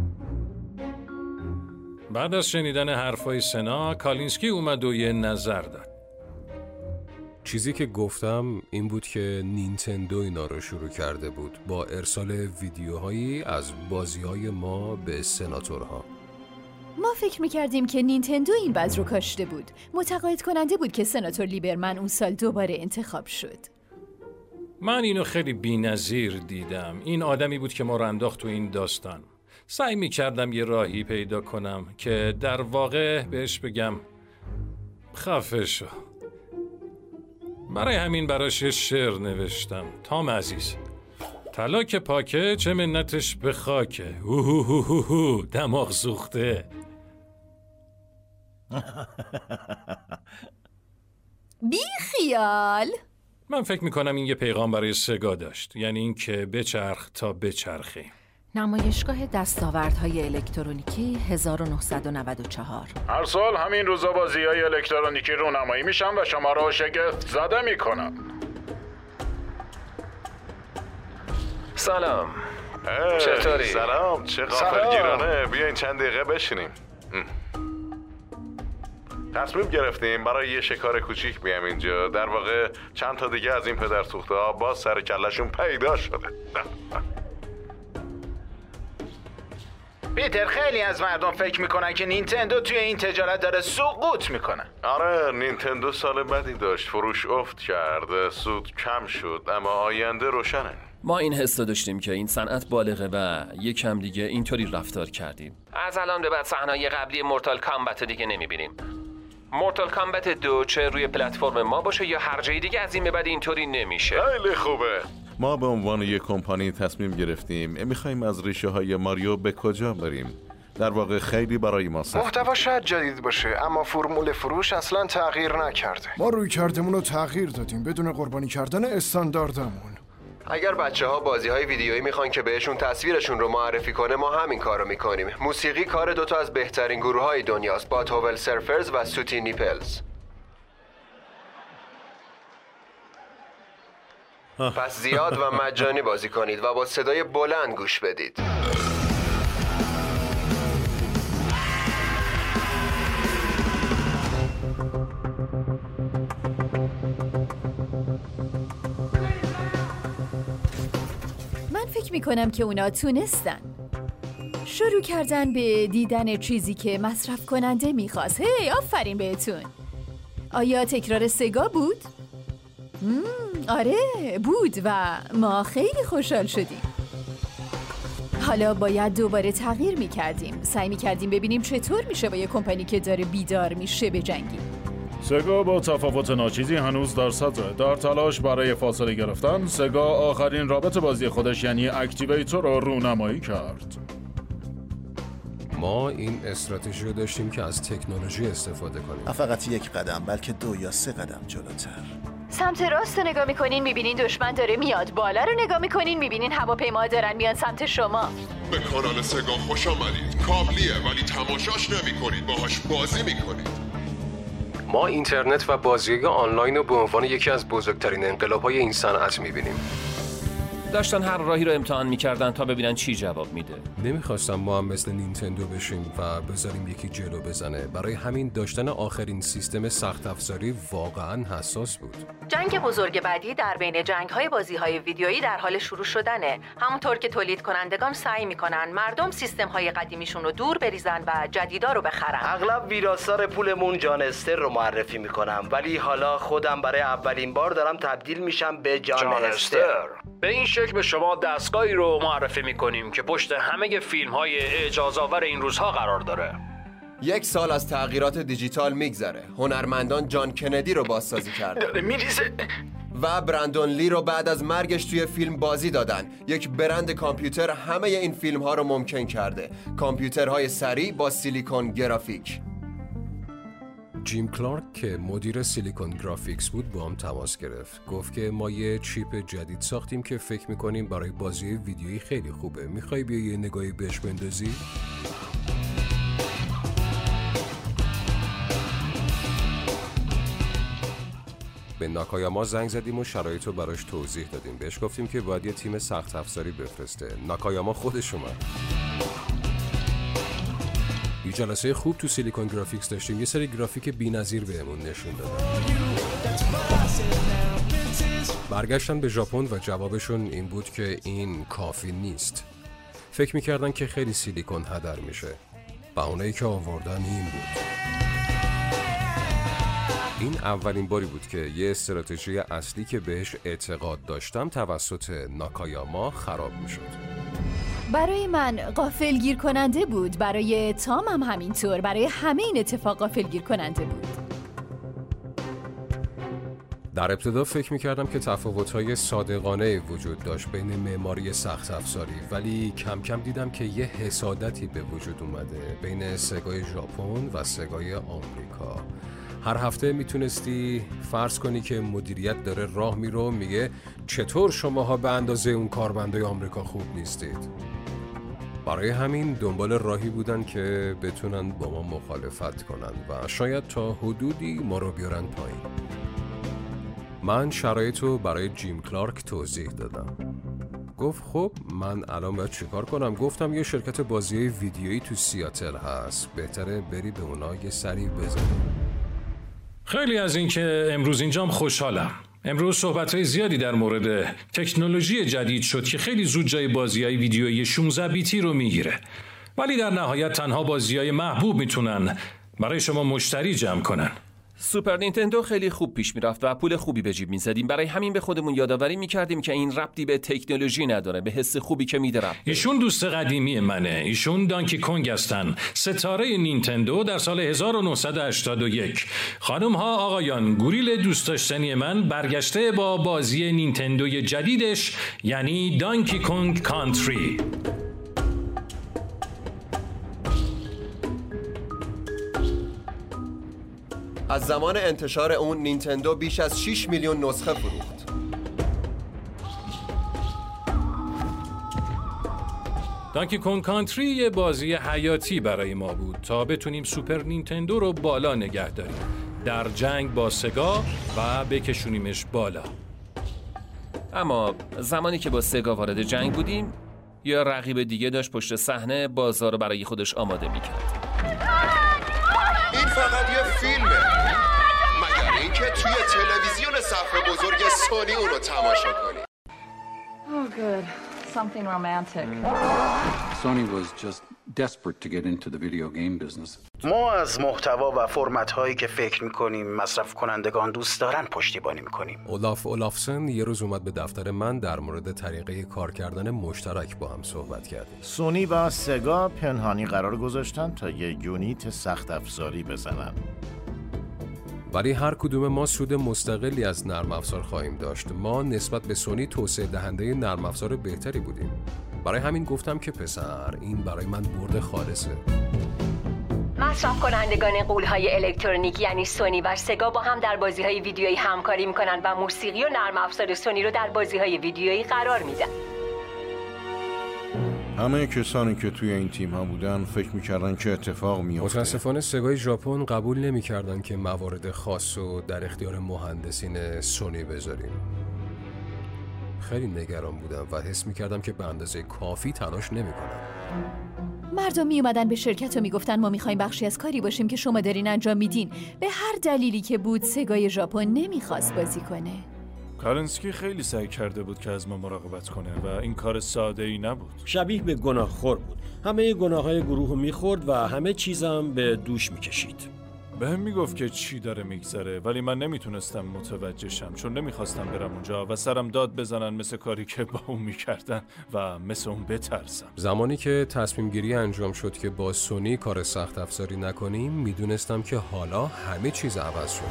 [SPEAKER 8] بعد از شنیدن حرفای سنا، کالینسکی اومد و یه نظر داد.
[SPEAKER 16] چیزی که گفتم این بود که نینتندو اینا رو شروع کرده بود با ارسال ویدیوهایی از بازی‌های ما به سناتورها.
[SPEAKER 7] ما فکر میکردیم که نینتندو این بذر رو کاشته بود. متقاعد کننده بود که سناتور لیبرمن اون سال دوباره انتخاب شد.
[SPEAKER 8] من اینو خیلی بی‌نظیر دیدم. این آدمی بود که ما رو انداخت تو این داستان. سعی میکردم یه راهی پیدا کنم که در واقع بهش بگم خفه شو. برای همین براش یه شعر نوشتم. تام عزیز، طلا که پاکه چه منتش به خاکه، اوهوهوهو دماغ سوخته.
[SPEAKER 7] بی خیال.
[SPEAKER 8] من فکر میکنم این یه پیغام برای سگا داشت، یعنی این که بچرخ تا بچرخی.
[SPEAKER 24] نمایشگاه دستاوردهای الکترونیکی هزار و نهصد و نود و چهار.
[SPEAKER 11] هر سال همین روزا بازی‌های الکترونیکی رونمایی میشن و شما رو شگفت زده میکنن.
[SPEAKER 13] سلام. چطوری؟
[SPEAKER 15] سلام، چه غافلگیرانه. بیاین چند دقیقه بشینیم. تصمیم گرفتیم برای یه شکار کوچیک بیام اینجا. در واقع چند تا دیگه از این پدر سوخته ها باز سر کلشون پیدا شده.
[SPEAKER 10] پیتر، خیلی از مردم فکر میکنن که نینتندو توی این تجارت داره سقوط میکنه.
[SPEAKER 15] آره، نینتندو سال بدی داشت، فروش افت کرد، سود کم شد، اما آینده روشنه.
[SPEAKER 18] ما این حس داشتیم که این صنعت بالغه و یکم دیگه اینطوری رفتار کردیم.
[SPEAKER 13] از الان به بعد صحنه‌های قبلی مورتال کامبت دیگه نمیبینیم. مورتال کامبت دو چه روی پلتفرم ما باشه یا هر جای دیگه از این به بعد اینطوری نمیشه.
[SPEAKER 15] خیلی خوبه. ما به عنوان یک کمپانی تصمیم گرفتیم میخوایم از ریشه های ماریو به کجا بریم. در واقع خیلی برای ما سخت.
[SPEAKER 21] محتوا شاید جدید باشه اما فرمول فروش اصلا تغییر نکرده. ما روی کردمون رو تغییر دادیم بدون قربانی کردن استانداردمون.
[SPEAKER 2] اگر بچه ها بازی های ویدیویی میخوان که بهشون تصویرشون رو معرفی کنه، ما همین کار رو میکنیم. موسیقی کار دوتا از بهترین گروه های دنیاست، با توول سرفرز و سوتی نیپلز. پس زیاد و مجانی بازی کنید و با صدای بلند گوش بدید.
[SPEAKER 7] من فکر میکنم که اونا تونستن. شروع کردن به دیدن چیزی که مصرف کننده میخواست. هی آفرین بهتون. آیا تکرار سگا بود؟ مم، آره بود و ما خیلی خوشحال شدیم. حالا باید دوباره تغییر میکردیم. سعی میکردیم ببینیم چطور میشه با یه کمپانی که داره بیدار میشه بجنگیم.
[SPEAKER 3] سگا با تفاوت ناچیزی هنوز در صدره. در تلاش برای فاصله گرفتن، سگا آخرین رابط بازی خودش یعنی اکتیویتور رو رونمایی کرد.
[SPEAKER 16] ما این استراتژی رو داشتیم که از تکنولوژی استفاده کنیم.
[SPEAKER 1] فقط یک قدم بلکه دو یا سه قدم جلوتر.
[SPEAKER 7] سمت راست رو نگاه میکنین میبینین دشمن داره میاد. بالا رو نگاه میکنین میبینین هواپیما دارن میان سمت شما.
[SPEAKER 5] به کانال سگا خوش آمدید. کابلیه ولی تماشاش نمیکنید، باهاش بازی میکنید.
[SPEAKER 16] ما اینترنت و بازی آنلاین رو به عنوان یکی از بزرگترین انقلاب‌های این صنعت می‌بینیم.
[SPEAKER 18] داشتن هر راهی رو امتحان می‌کردن تا ببینن چی جواب میده.
[SPEAKER 16] نمی‌خواستم ما هم مثل نینتندو بشیم و بذاریم یکی جلو بزنه. برای همین داشتن آخرین سیستم سخت افزاری واقعاً حساس بود.
[SPEAKER 9] جنگ بزرگ بعدی در بین جنگ‌های بازی‌های ویدیویی در حال شروع شدنه. همونطور که تولید کنندگان سعی می‌کنن مردم سیستم‌های قدیمیشون رو دور بریزن و جدیدا رو بخرن.
[SPEAKER 10] اغلب ویراستار پولمون جان استر رو معرفی می‌کنم، ولی حالا خودم برای اولین بار دارم تبدیل میشم به جان, جان استر. استر.
[SPEAKER 8] به این شکل به شما دستگاهی رو معرفی می‌کنیم که پشت همه فیلم‌های اعجازآور این روزها قرار داره.
[SPEAKER 2] یک سال از تغییرات دیجیتال میگذره. هنرمندان جان کندی رو بازسازی کردن.
[SPEAKER 8] میریزه.
[SPEAKER 2] و برندون لی رو بعد از مرگش توی فیلم بازی دادن. یک برند کامپیوتر همه این فیلم ها رو ممکن کرده. کامپیوترهای سریع با سیلیکون گرافیک.
[SPEAKER 16] جیم کلارک که مدیر سیلیکون گرافیکس بود با هم تماس گرفت. گفت که ما یه چیپ جدید ساختیم که فکر میکنیم برای بازی ویدیویی خیلی خوبه. میخوای بیا یه نگاهی بهش بندازی؟ به ناکایاما زنگ زدیم و شرایط رو براش توضیح دادیم. بهش گفتیم که باید یه تیم سخت افزاری بفرسته. ناکایاما خودش اومد. یه جلسه خوب تو سیلیکون گرافیکس داشتیم. یه سری گرافیک بی‌نظیر بهمون نشون دادن. برگشتن به ژاپن و جوابشون این بود که این کافی نیست. فکر میکردن که خیلی سیلیکون هدر میشه. بهونه‌ای که آوردن این بود. این اولین باری بود که یه استراتژی اصلی که بهش اعتقاد داشتم توسط ناکایاما خراب میشد.
[SPEAKER 7] برای من غافلگیر کننده بود. برای تام هم همینطور. برای همه این اتفاق غافلگیر کننده بود.
[SPEAKER 16] در ابتدا فکر میکردم که تفاوت‌های صادقانه وجود داشت بین معماری سخت افزاری، ولی کم کم دیدم که یه حسادتی به وجود اومده بین سگای ژاپن و سگای آمریکا. هر هفته میتونستی فرض کنی که مدیریت داره راه میره میگه چطور شماها به اندازه اون کارمندای آمریکا خوب نیستید. برای همین دنبال راهی بودن که بتونن با ما مخالفت کنن و شاید تا حدودی ما رو بیارن پایین. من شرایط رو برای جیم کلارک توضیح دادم. گفت خب من الان باید چیکار کنم؟ گفتم یه شرکت بازی ویدیویی تو سیاتل هست، بهتره بری به اونا یه سری بزنی.
[SPEAKER 8] خیلی از این که امروز اینجام خوشحالم. امروز صحبت‌های زیادی در مورد تکنولوژی جدید شد که خیلی زود جای بازی‌های ویدیویی شانزده بیتی رو میگیره. ولی در نهایت تنها بازی‌های محبوب میتونن برای شما مشتری جمع کنن.
[SPEAKER 18] سوپر نینتندو خیلی خوب پیش میرفت و پول خوبی به جیب میزدیم. برای همین به خودمون یادآوری میکردیم که این ربطی به تکنولوژی نداره، به حس خوبی که میده ربط.
[SPEAKER 8] ایشون دوست قدیمی منه. ایشون دانکی کنگ هستن، ستاره نینتندو در سال هزار و نهصد و هشتاد و یک. خانم ها آقایان، گوریل دوست داشتنی من برگشته با بازی نینتندوی جدیدش، یعنی دانکی کنگ کانتری.
[SPEAKER 2] از زمان انتشار اون نینتندو بیش از شش میلیون نسخه فروخت.
[SPEAKER 8] دانکی کونگ کانتری یه بازی حیاتی برای ما بود تا بتونیم سوپر نینتندو رو بالا نگه داریم در جنگ با سگا و بکشونیمش بالا.
[SPEAKER 13] اما زمانی که با سگا وارد جنگ بودیم یا رقیب دیگه داشت پشت صحنه بازار رو برای خودش آماده میکرد.
[SPEAKER 5] این فقط یه فیلمه، مگر اینکه توی تلویزیون صفحه بزرگ سونی اونو تماشا کنی.
[SPEAKER 25] Oh, good. Something romantic.
[SPEAKER 23] Sony was just desperate to get into the video game business.
[SPEAKER 10] ما از محتوا و فرمت هایی که فکر میکنیم مصرف کنندگان دوست دارن پشتیبانی میکنیم.
[SPEAKER 16] اولاف اولافسن یه روز اومد به دفتر من در مورد طریقه کار کردن مشترک با هم صحبت کردیم.
[SPEAKER 1] سونی و سگا پنهانی قرار گذاشتن تا یه یونیت سخت افزاری بزنن.
[SPEAKER 16] ولی هر کدوم ما سود مستقلی از نرم افزار خواهیم داشت. ما نسبت به سونی توسعه دهنده نرم افزار بهتری بودیم. برای همین گفتم که پسر، این برای من برد خالصه.
[SPEAKER 12] مصرف کنندگان غول‌های الکترونیک یعنی سونی و سگا با هم در بازی‌های ویدیویی همکاری می‌کنند و موسیقی و نرم افزار سونی رو در بازی‌های ویدیویی قرار میدن.
[SPEAKER 15] همه کسانی که توی این تیم ها بودن فکر میکردن که اتفاق میفته.
[SPEAKER 16] متاسفانه سگای ژاپن قبول نمیکردن که موارد خاص رو در اختیار مهندسین سونی بذاریم. خیلی نگران بودم و حس میکردم که به اندازه کافی تلاش نمیکنن.
[SPEAKER 7] مردم می اومدن به شرکت و میگفتن ما میخوایم بخشی از کاری باشیم که شما دارین انجام میدین. به هر دلیلی که بود سگای ژاپن نمیخواست بازی کنه.
[SPEAKER 3] کالنسکی خیلی سعی کرده بود که از ما مراقبت کنه و این کار ساده ای نبود.
[SPEAKER 26] شبیه به گناهخور بود. همه گناههای گروه رو میخورد و همه چیزم به دوش میکشید.
[SPEAKER 3] به هم میگفت که چی داره میگذره، ولی من نمیتونستم متوجه شم چون نمیخواستم برم اونجا و سرم داد بزنن مثل کاری که با اون میکردن و مثل اون بترسم.
[SPEAKER 16] زمانی که تصمیم گیری انجام شد که با سونی کار سخت افزاری نکنیم، میدونستم که حالا همه چیز عوض شد.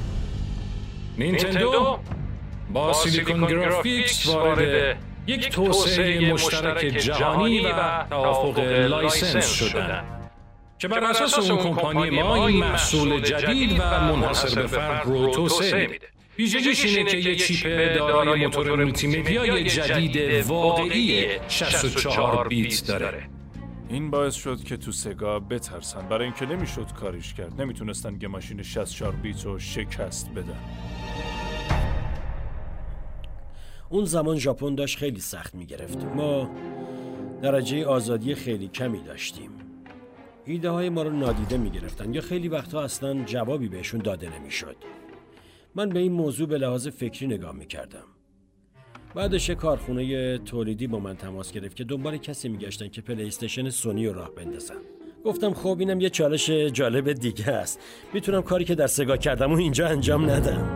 [SPEAKER 8] نینتندو با سیلیکون گرافیکس وارد یک توسعه مشترک جهانی و توافق لایسنس شدند که بر اساس اون کمپانی ما این محصول جدید و منحصر به فرد رو توسعه میده. ویژگیش اینه که یک چیپ دارای موتور مولتی مدیای جدید واقعی شصت و چهار بیت داره.
[SPEAKER 3] این باعث شد که تو سگا بترسن، برای اینکه نمیشد کاریش کرد. نمیتونستن که ماشین شصت و چهار بیت رو شکست بدن.
[SPEAKER 26] اون زمان ژاپن داشت خیلی سخت میگرفت. ما درجه آزادی خیلی کمی داشتیم. ایده های ما رو نادیده میگرفتن یا خیلی وقتها اصلا جوابی بهشون داده نمیشد. من به این موضوع به لحاظ فکری نگاه میکردم. بعدش کارخونه تولیدی با من تماس گرفت که دنبال کسی میگشتن که پلی استیشن سونی رو راه بندازن. گفتم خب اینم یه چالش جالب دیگه است. میتونم کاری که در سگا کردم و اینجا انجام ندم.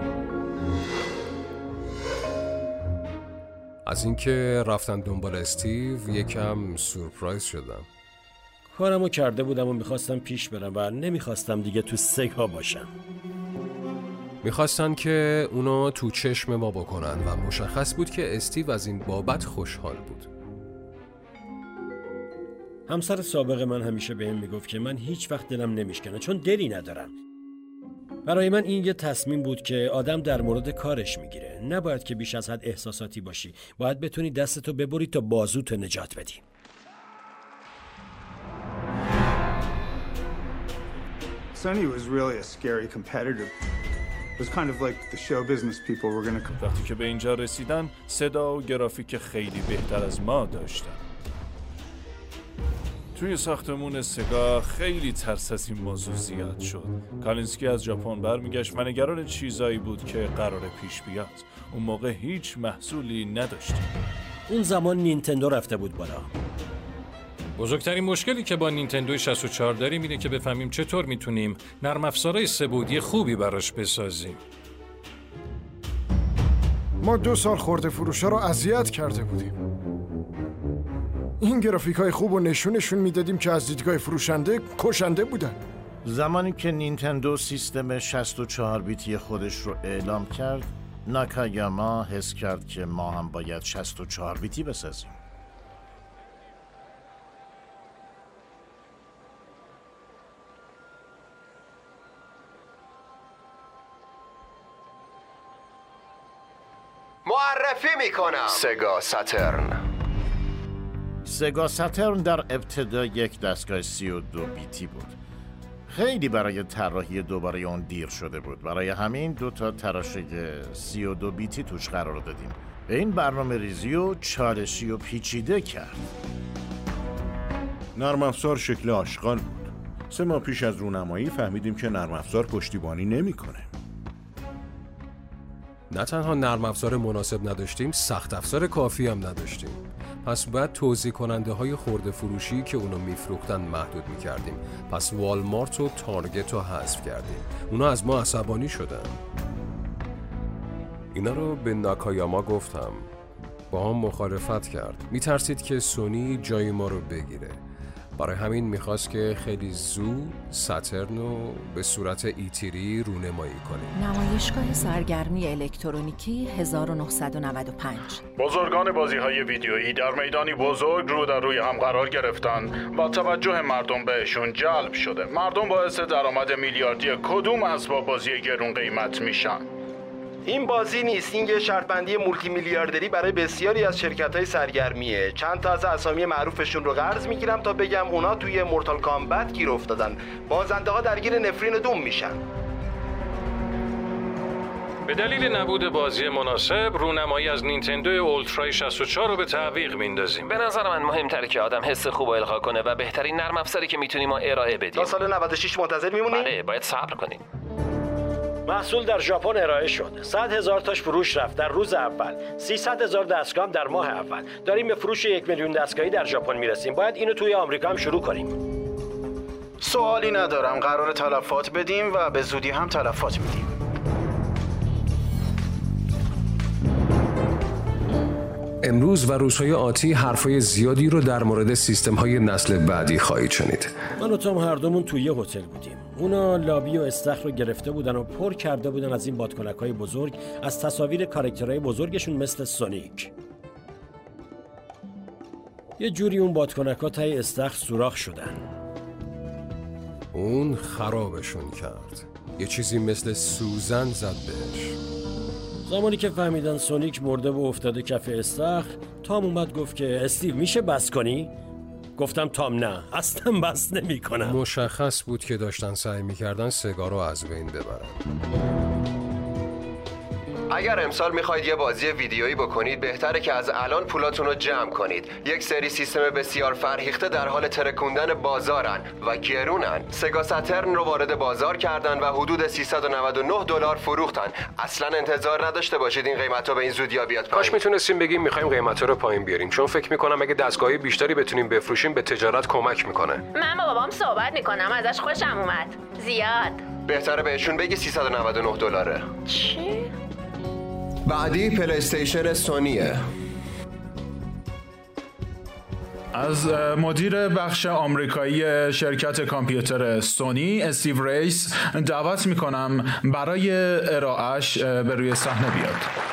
[SPEAKER 16] از اینکه رفتن دنبال استیو یکم سورپرایز شدم.
[SPEAKER 26] کارمو کرده بودم و میخواستم پیش برم و نمیخواستم دیگه تو سگا باشم.
[SPEAKER 16] میخواستن که اونو تو چشم ما بکنن و مشخص بود که استیو از این بابت خوشحال بود.
[SPEAKER 26] همسر سابق من همیشه بهم میگفت که من هیچ وقت دلم نمیشکنه چون دلی ندارم. برای من این یه تصمیم بود که آدم در مورد کارش میگیره. نباید که بیش از حد احساساتی باشی. باید بتونی دستتو ببری تا بازوتو نجات بدی.
[SPEAKER 14] Sonny was really a scary competitor. It was kind of like the show business people were going to.
[SPEAKER 3] وقتی که به اینجا رسیدن صدا و گرافیک خیلی بهتر از ما داشتن. توی ساختمون سگا خیلی ترس از این موضوع زیاد شد. کالینسکی از ژاپن برمیگشت و نگران چیزایی بود که قرار پیش بیاد. اون موقع هیچ محصولی نداشتیم.
[SPEAKER 26] اون زمان نینتندو رفته بود بالا.
[SPEAKER 8] بزرگترین مشکلی که با نینتندو شصت و چهار داریم اینه که بفهمیم چطور میتونیم نرم افزارهای سه‌بعدی خوبی براش بسازیم.
[SPEAKER 21] ما دو سال خورده فروشا رو اذیت کرده بودیم. این گرافیک های خوب و نشونشون میدادیم که از دیدگاه فروشنده کشنده بودن.
[SPEAKER 1] زمانی که نینتندو سیستم شصت و چهار بیتی خودش رو اعلام کرد، ناکایاما حس کرد که ما هم باید شصت و چهار بیتی بسازیم.
[SPEAKER 2] معرفی میکنم سگا ساترن.
[SPEAKER 1] سگا ساترن در ابتدا یک دستگاه سی و دو بیتی بود. خیلی برای طراحی دوباره اون دیر شده بود. برای همین دو تا تراشه سی و دو بیتی توش قرار دادیم. به این برنامه ریزی و چالشی و پیچیده کرد.
[SPEAKER 15] نرم افزار شکل آشغال بود. سه ماه پیش از رونمایی فهمیدیم که نرم افزار پشتیبانی نمیکنه.
[SPEAKER 16] نه تنها نرم افزار مناسب نداشتیم، سخت افزار کافی هم نداشتیم. پس بعد توزیع کننده های خرده فروشی که اونو میفروختن محدود میکردیم. پس والمارت و تارگت رو حذف کردیم. اونا از ما عصبانی شدن. اینا رو به ناکایاما گفتم. با هم مخالفت کرد. میترسید که سونی جای ما رو بگیره. برای همین میخواست که خیلی زود ساترن رو به صورت ایتیری رونمایی کنیم.
[SPEAKER 9] نمایشگاه سرگرمی الکترونیکی هزار و نهصد و نود و پنج.
[SPEAKER 11] بزرگان بازی‌های ویدیویی در میدانی بزرگ رو در روی هم قرار گرفتن و توجه مردم بهشون جلب شده. مردم باعث درآمد میلیاردی کدوم اسباب بازی گرون قیمت میشن؟
[SPEAKER 10] این بازی نیست، این یه شرط بندی مولتی میلیاردری برای بسیاری از شرکت‌های سرگرمیه. چند تا از اسامی معروفشون رو قرض میگیرم تا بگم اونا توی مورتال کامبت گیر افتادن. بازنده ها درگیر نفرین دوم میشن.
[SPEAKER 8] به دلیل نبود بازی مناسب، رونمایی از نینتندو اولترا شصت و چهار رو به تعویق میندازیم.
[SPEAKER 13] به نظر من مهمتره که آدم حس خوب القا کنه و بهترین نرم افزاری که میتونیم ما ارائه بدیم.
[SPEAKER 10] تا سال نود و شش منتظر میمونیم؟
[SPEAKER 13] بله، باید صبر کنیم.
[SPEAKER 26] محصول در ژاپن ارائه شد. صد هزار تاش فروش رفت در روز اول. سیصد هزار دستگاه هم در ماه اول. داریم به فروش یک میلیون دستگاهی در ژاپن میرسیم. باید اینو توی آمریکا هم شروع کنیم.
[SPEAKER 10] سوالی ندارم. قرار تلفات بدیم و به زودی هم تلفات میدیم.
[SPEAKER 16] امروز و روزهای آتی حرفای زیادی رو در مورد سیستم‌های نسل بعدی خواهید شنید.
[SPEAKER 26] من و تام هر دومون توی یه هتل بودیم. اونا لابی و استخر رو گرفته بودن و پر کرده بودن از این بادکنک‌های بزرگ از تصاویر کاراکترهای بزرگشون مثل سونیک. یه جوری اون بادکنک‌ها تای استخر سوراخ شدن.
[SPEAKER 16] اون خرابشون کرد. یه چیزی مثل سوزن زد بهش.
[SPEAKER 26] زمانی که فهمیدن سونیک مرده و افتاده کف استخر، تام اومد گفت که استیو میشه بس کنی؟ گفتم تام نه، اصلا بس نمی کنم.
[SPEAKER 16] مشخص بود که داشتن سعی میکردن سگا رو از بین ببرن.
[SPEAKER 2] اگر امسال میخواید یه بازی ویدیویی بکنید بهتره که از الان پولاتون رو جمع کنید. یک سری سیستم بسیار فرهیخته در حال ترکوندن بازارن و گرونن. سگا ساترن رو وارد بازار کردن و حدود سیصد و نود و نه دلار فروختن. اصلا انتظار نداشته باشید این قیمتا به این زودیا بیاد پایین.
[SPEAKER 16] کاش میتونستیم بگیم میخوایم قیمتا رو پایین بیاریم، چون فکر میکنم اگه دستگاهی بیشتری بتونیم بفروشیم به تجارت کمک میکنه.
[SPEAKER 9] من با بابام صحبت میکنم، ازش خوشم اومد. زیاد.
[SPEAKER 2] بهتره بهشون بگی سیصد و نود و نه دلاره.
[SPEAKER 9] چی؟
[SPEAKER 2] بعدی پلی استیشن سونیه.
[SPEAKER 11] از مدیر بخش آمریکایی شرکت کامپیوتر سونی استیو ریس دعوت میکنم برای ارائهش به روی صحنه بیاد.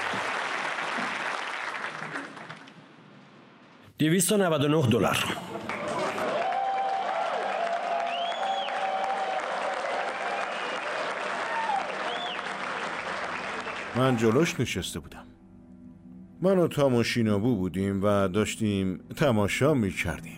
[SPEAKER 26] دویست و نود و نه دلار.
[SPEAKER 15] من جلوش نشسته بودم. من و تام و شینابو بودیم و داشتیم تماشا می کردیم.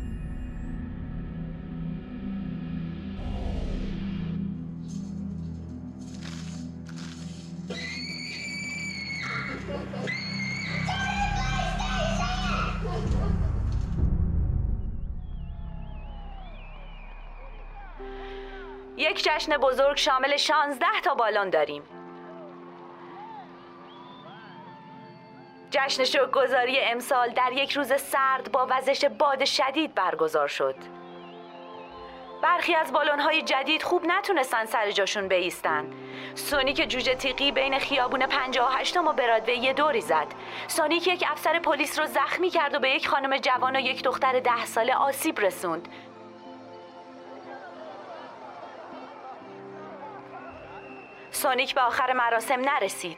[SPEAKER 24] یک جشن بزرگ شامل شانزده تا بالون داریم. جشن شکرگزاری امسال در یک روز سرد با وزش باد شدید برگزار شد. برخی از بالون‌های جدید خوب نتونستن سر جاشون بایستن. سونیک جوجه تیغی بین خیابون پنجاه و هشتم و برادوی یه دوری زد. سونیک یک افسر پلیس رو زخمی کرد و به یک خانم جوان و یک دختر ده ساله آسیب رسوند. سونیک به آخر مراسم نرسید.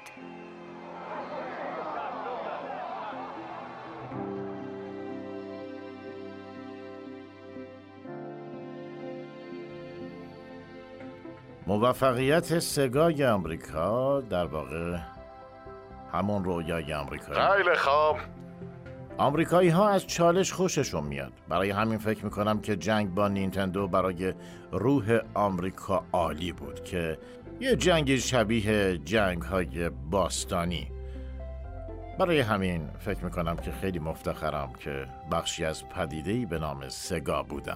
[SPEAKER 1] موفقیت سگای آمریکا در واقع همون رویای آمریکایی.
[SPEAKER 11] خیلی خوب.
[SPEAKER 1] آمریکایی ها از چالش خوششون میاد. برای همین فکر میکنم که جنگ با نینتندو برای روح آمریکا عالی بود که یه جنگ شبیه جنگ های باستانی. برای همین فکر میکنم که خیلی مفتخرم که بخشی از پدیده‌ای به نام سگا بودم.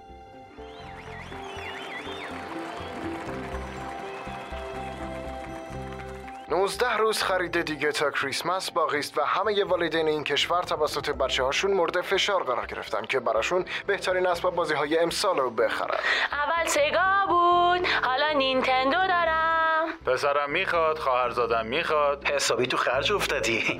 [SPEAKER 21] نوزده روز خرید دیگه تا کریسمس باقی است و همه والدین این کشور توسط بچه هاشون مورد فشار قرار گرفتن که براشون بهترین اسباب بازی های امسال رو بخرن.
[SPEAKER 4] اول سگا بود، حالا نینتندو دارم.
[SPEAKER 11] پسرم میخواد، خواهرزادم میخواد.
[SPEAKER 10] حسابی تو خرج افتادی.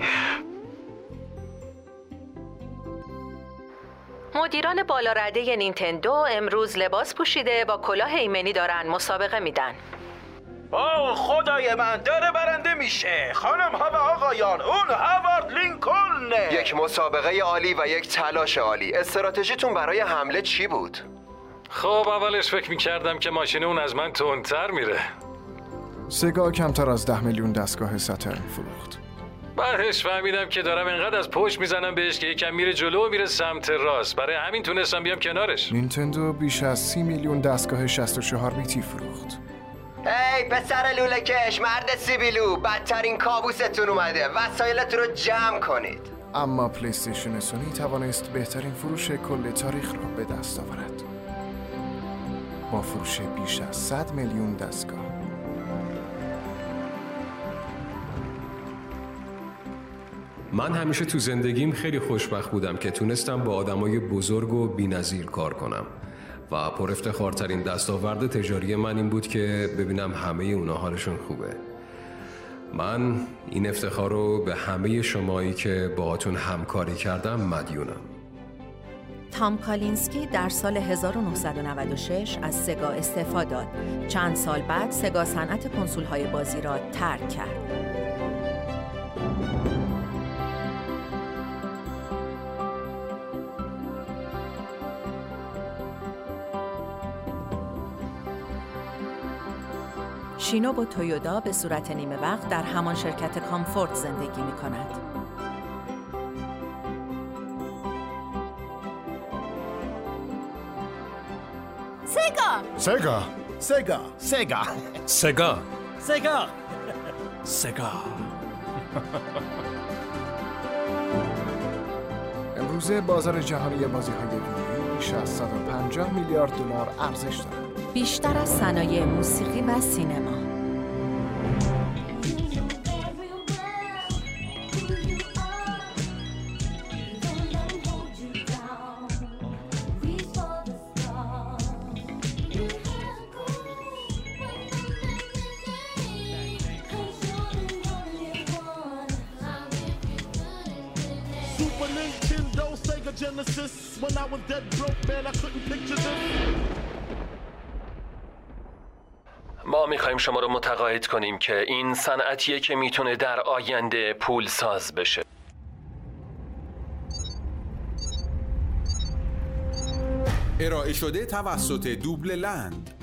[SPEAKER 9] مدیران بالارده نینتندو امروز لباس پوشیده با کلاه ایمنی دارن مسابقه میدن.
[SPEAKER 10] اوه خدای من، داره برنده میشه. خانم ها و آقایان، اون هاوارد لینکلنه.
[SPEAKER 2] یک مسابقه عالی و یک تلاش عالی. استراتژیتون برای حمله چی بود؟
[SPEAKER 8] خب اولش فکر میکردم که ماشین اون از من تندتر میره.
[SPEAKER 21] سگا کمتر از ده میلیون دستگاه ساترن فروخت.
[SPEAKER 8] بعدش فهمیدم که دارم انقدر از پشت میزنم بهش که یکم میره جلو و میره سمت راست. برای همین تونستم بیام کنارش.
[SPEAKER 21] نینتندو بیش از سی میلیون دستگاه شصت و چهار بیتی فروخت.
[SPEAKER 2] ای پسر لوله کش، مرد سیبیلو، بدترین کابوستون اومده. وسایلتون رو جمع کنید.
[SPEAKER 21] اما پلی استیشن سونی توانست بهترین فروش کل تاریخ را به دست آورد با فروش بیش از صد میلیون دستگاه.
[SPEAKER 16] من همیشه تو زندگیم خیلی خوشبخت بودم که تونستم با آدمای بزرگ و بی‌نظیر کار کنم و پر افتخارترین دستاورد تجاری من این بود که ببینم همه اونا حالشون خوبه. من این افتخار رو به همه شمایی که باهاتون همکاری کردم مدیونم.
[SPEAKER 9] تام کالینسکی در سال هزار و نهصد و نود و شش از سگا استعفا داد. چند سال بعد سگا صنعت کنسول‌های بازی را ترک کرد. شینوبو تویودا به صورت نیمه وقت در همان شرکت کامفورت زندگی می کند.
[SPEAKER 7] سگا
[SPEAKER 21] سگا
[SPEAKER 1] سگا سگا
[SPEAKER 26] سگا سگا سگا
[SPEAKER 21] امروزه بازار جهانی بازی های ویدیویی بیش از صد و پنجاه میلیارد دلار ارزش دارد.
[SPEAKER 9] بیشتر از صنایع موسیقی و سینما.
[SPEAKER 13] ما میخوایم شما رو متقاعد کنیم که این صنعتیه که میتونه در آینده پول ساز بشه.
[SPEAKER 6] ارائه شده توسط دوبل لند.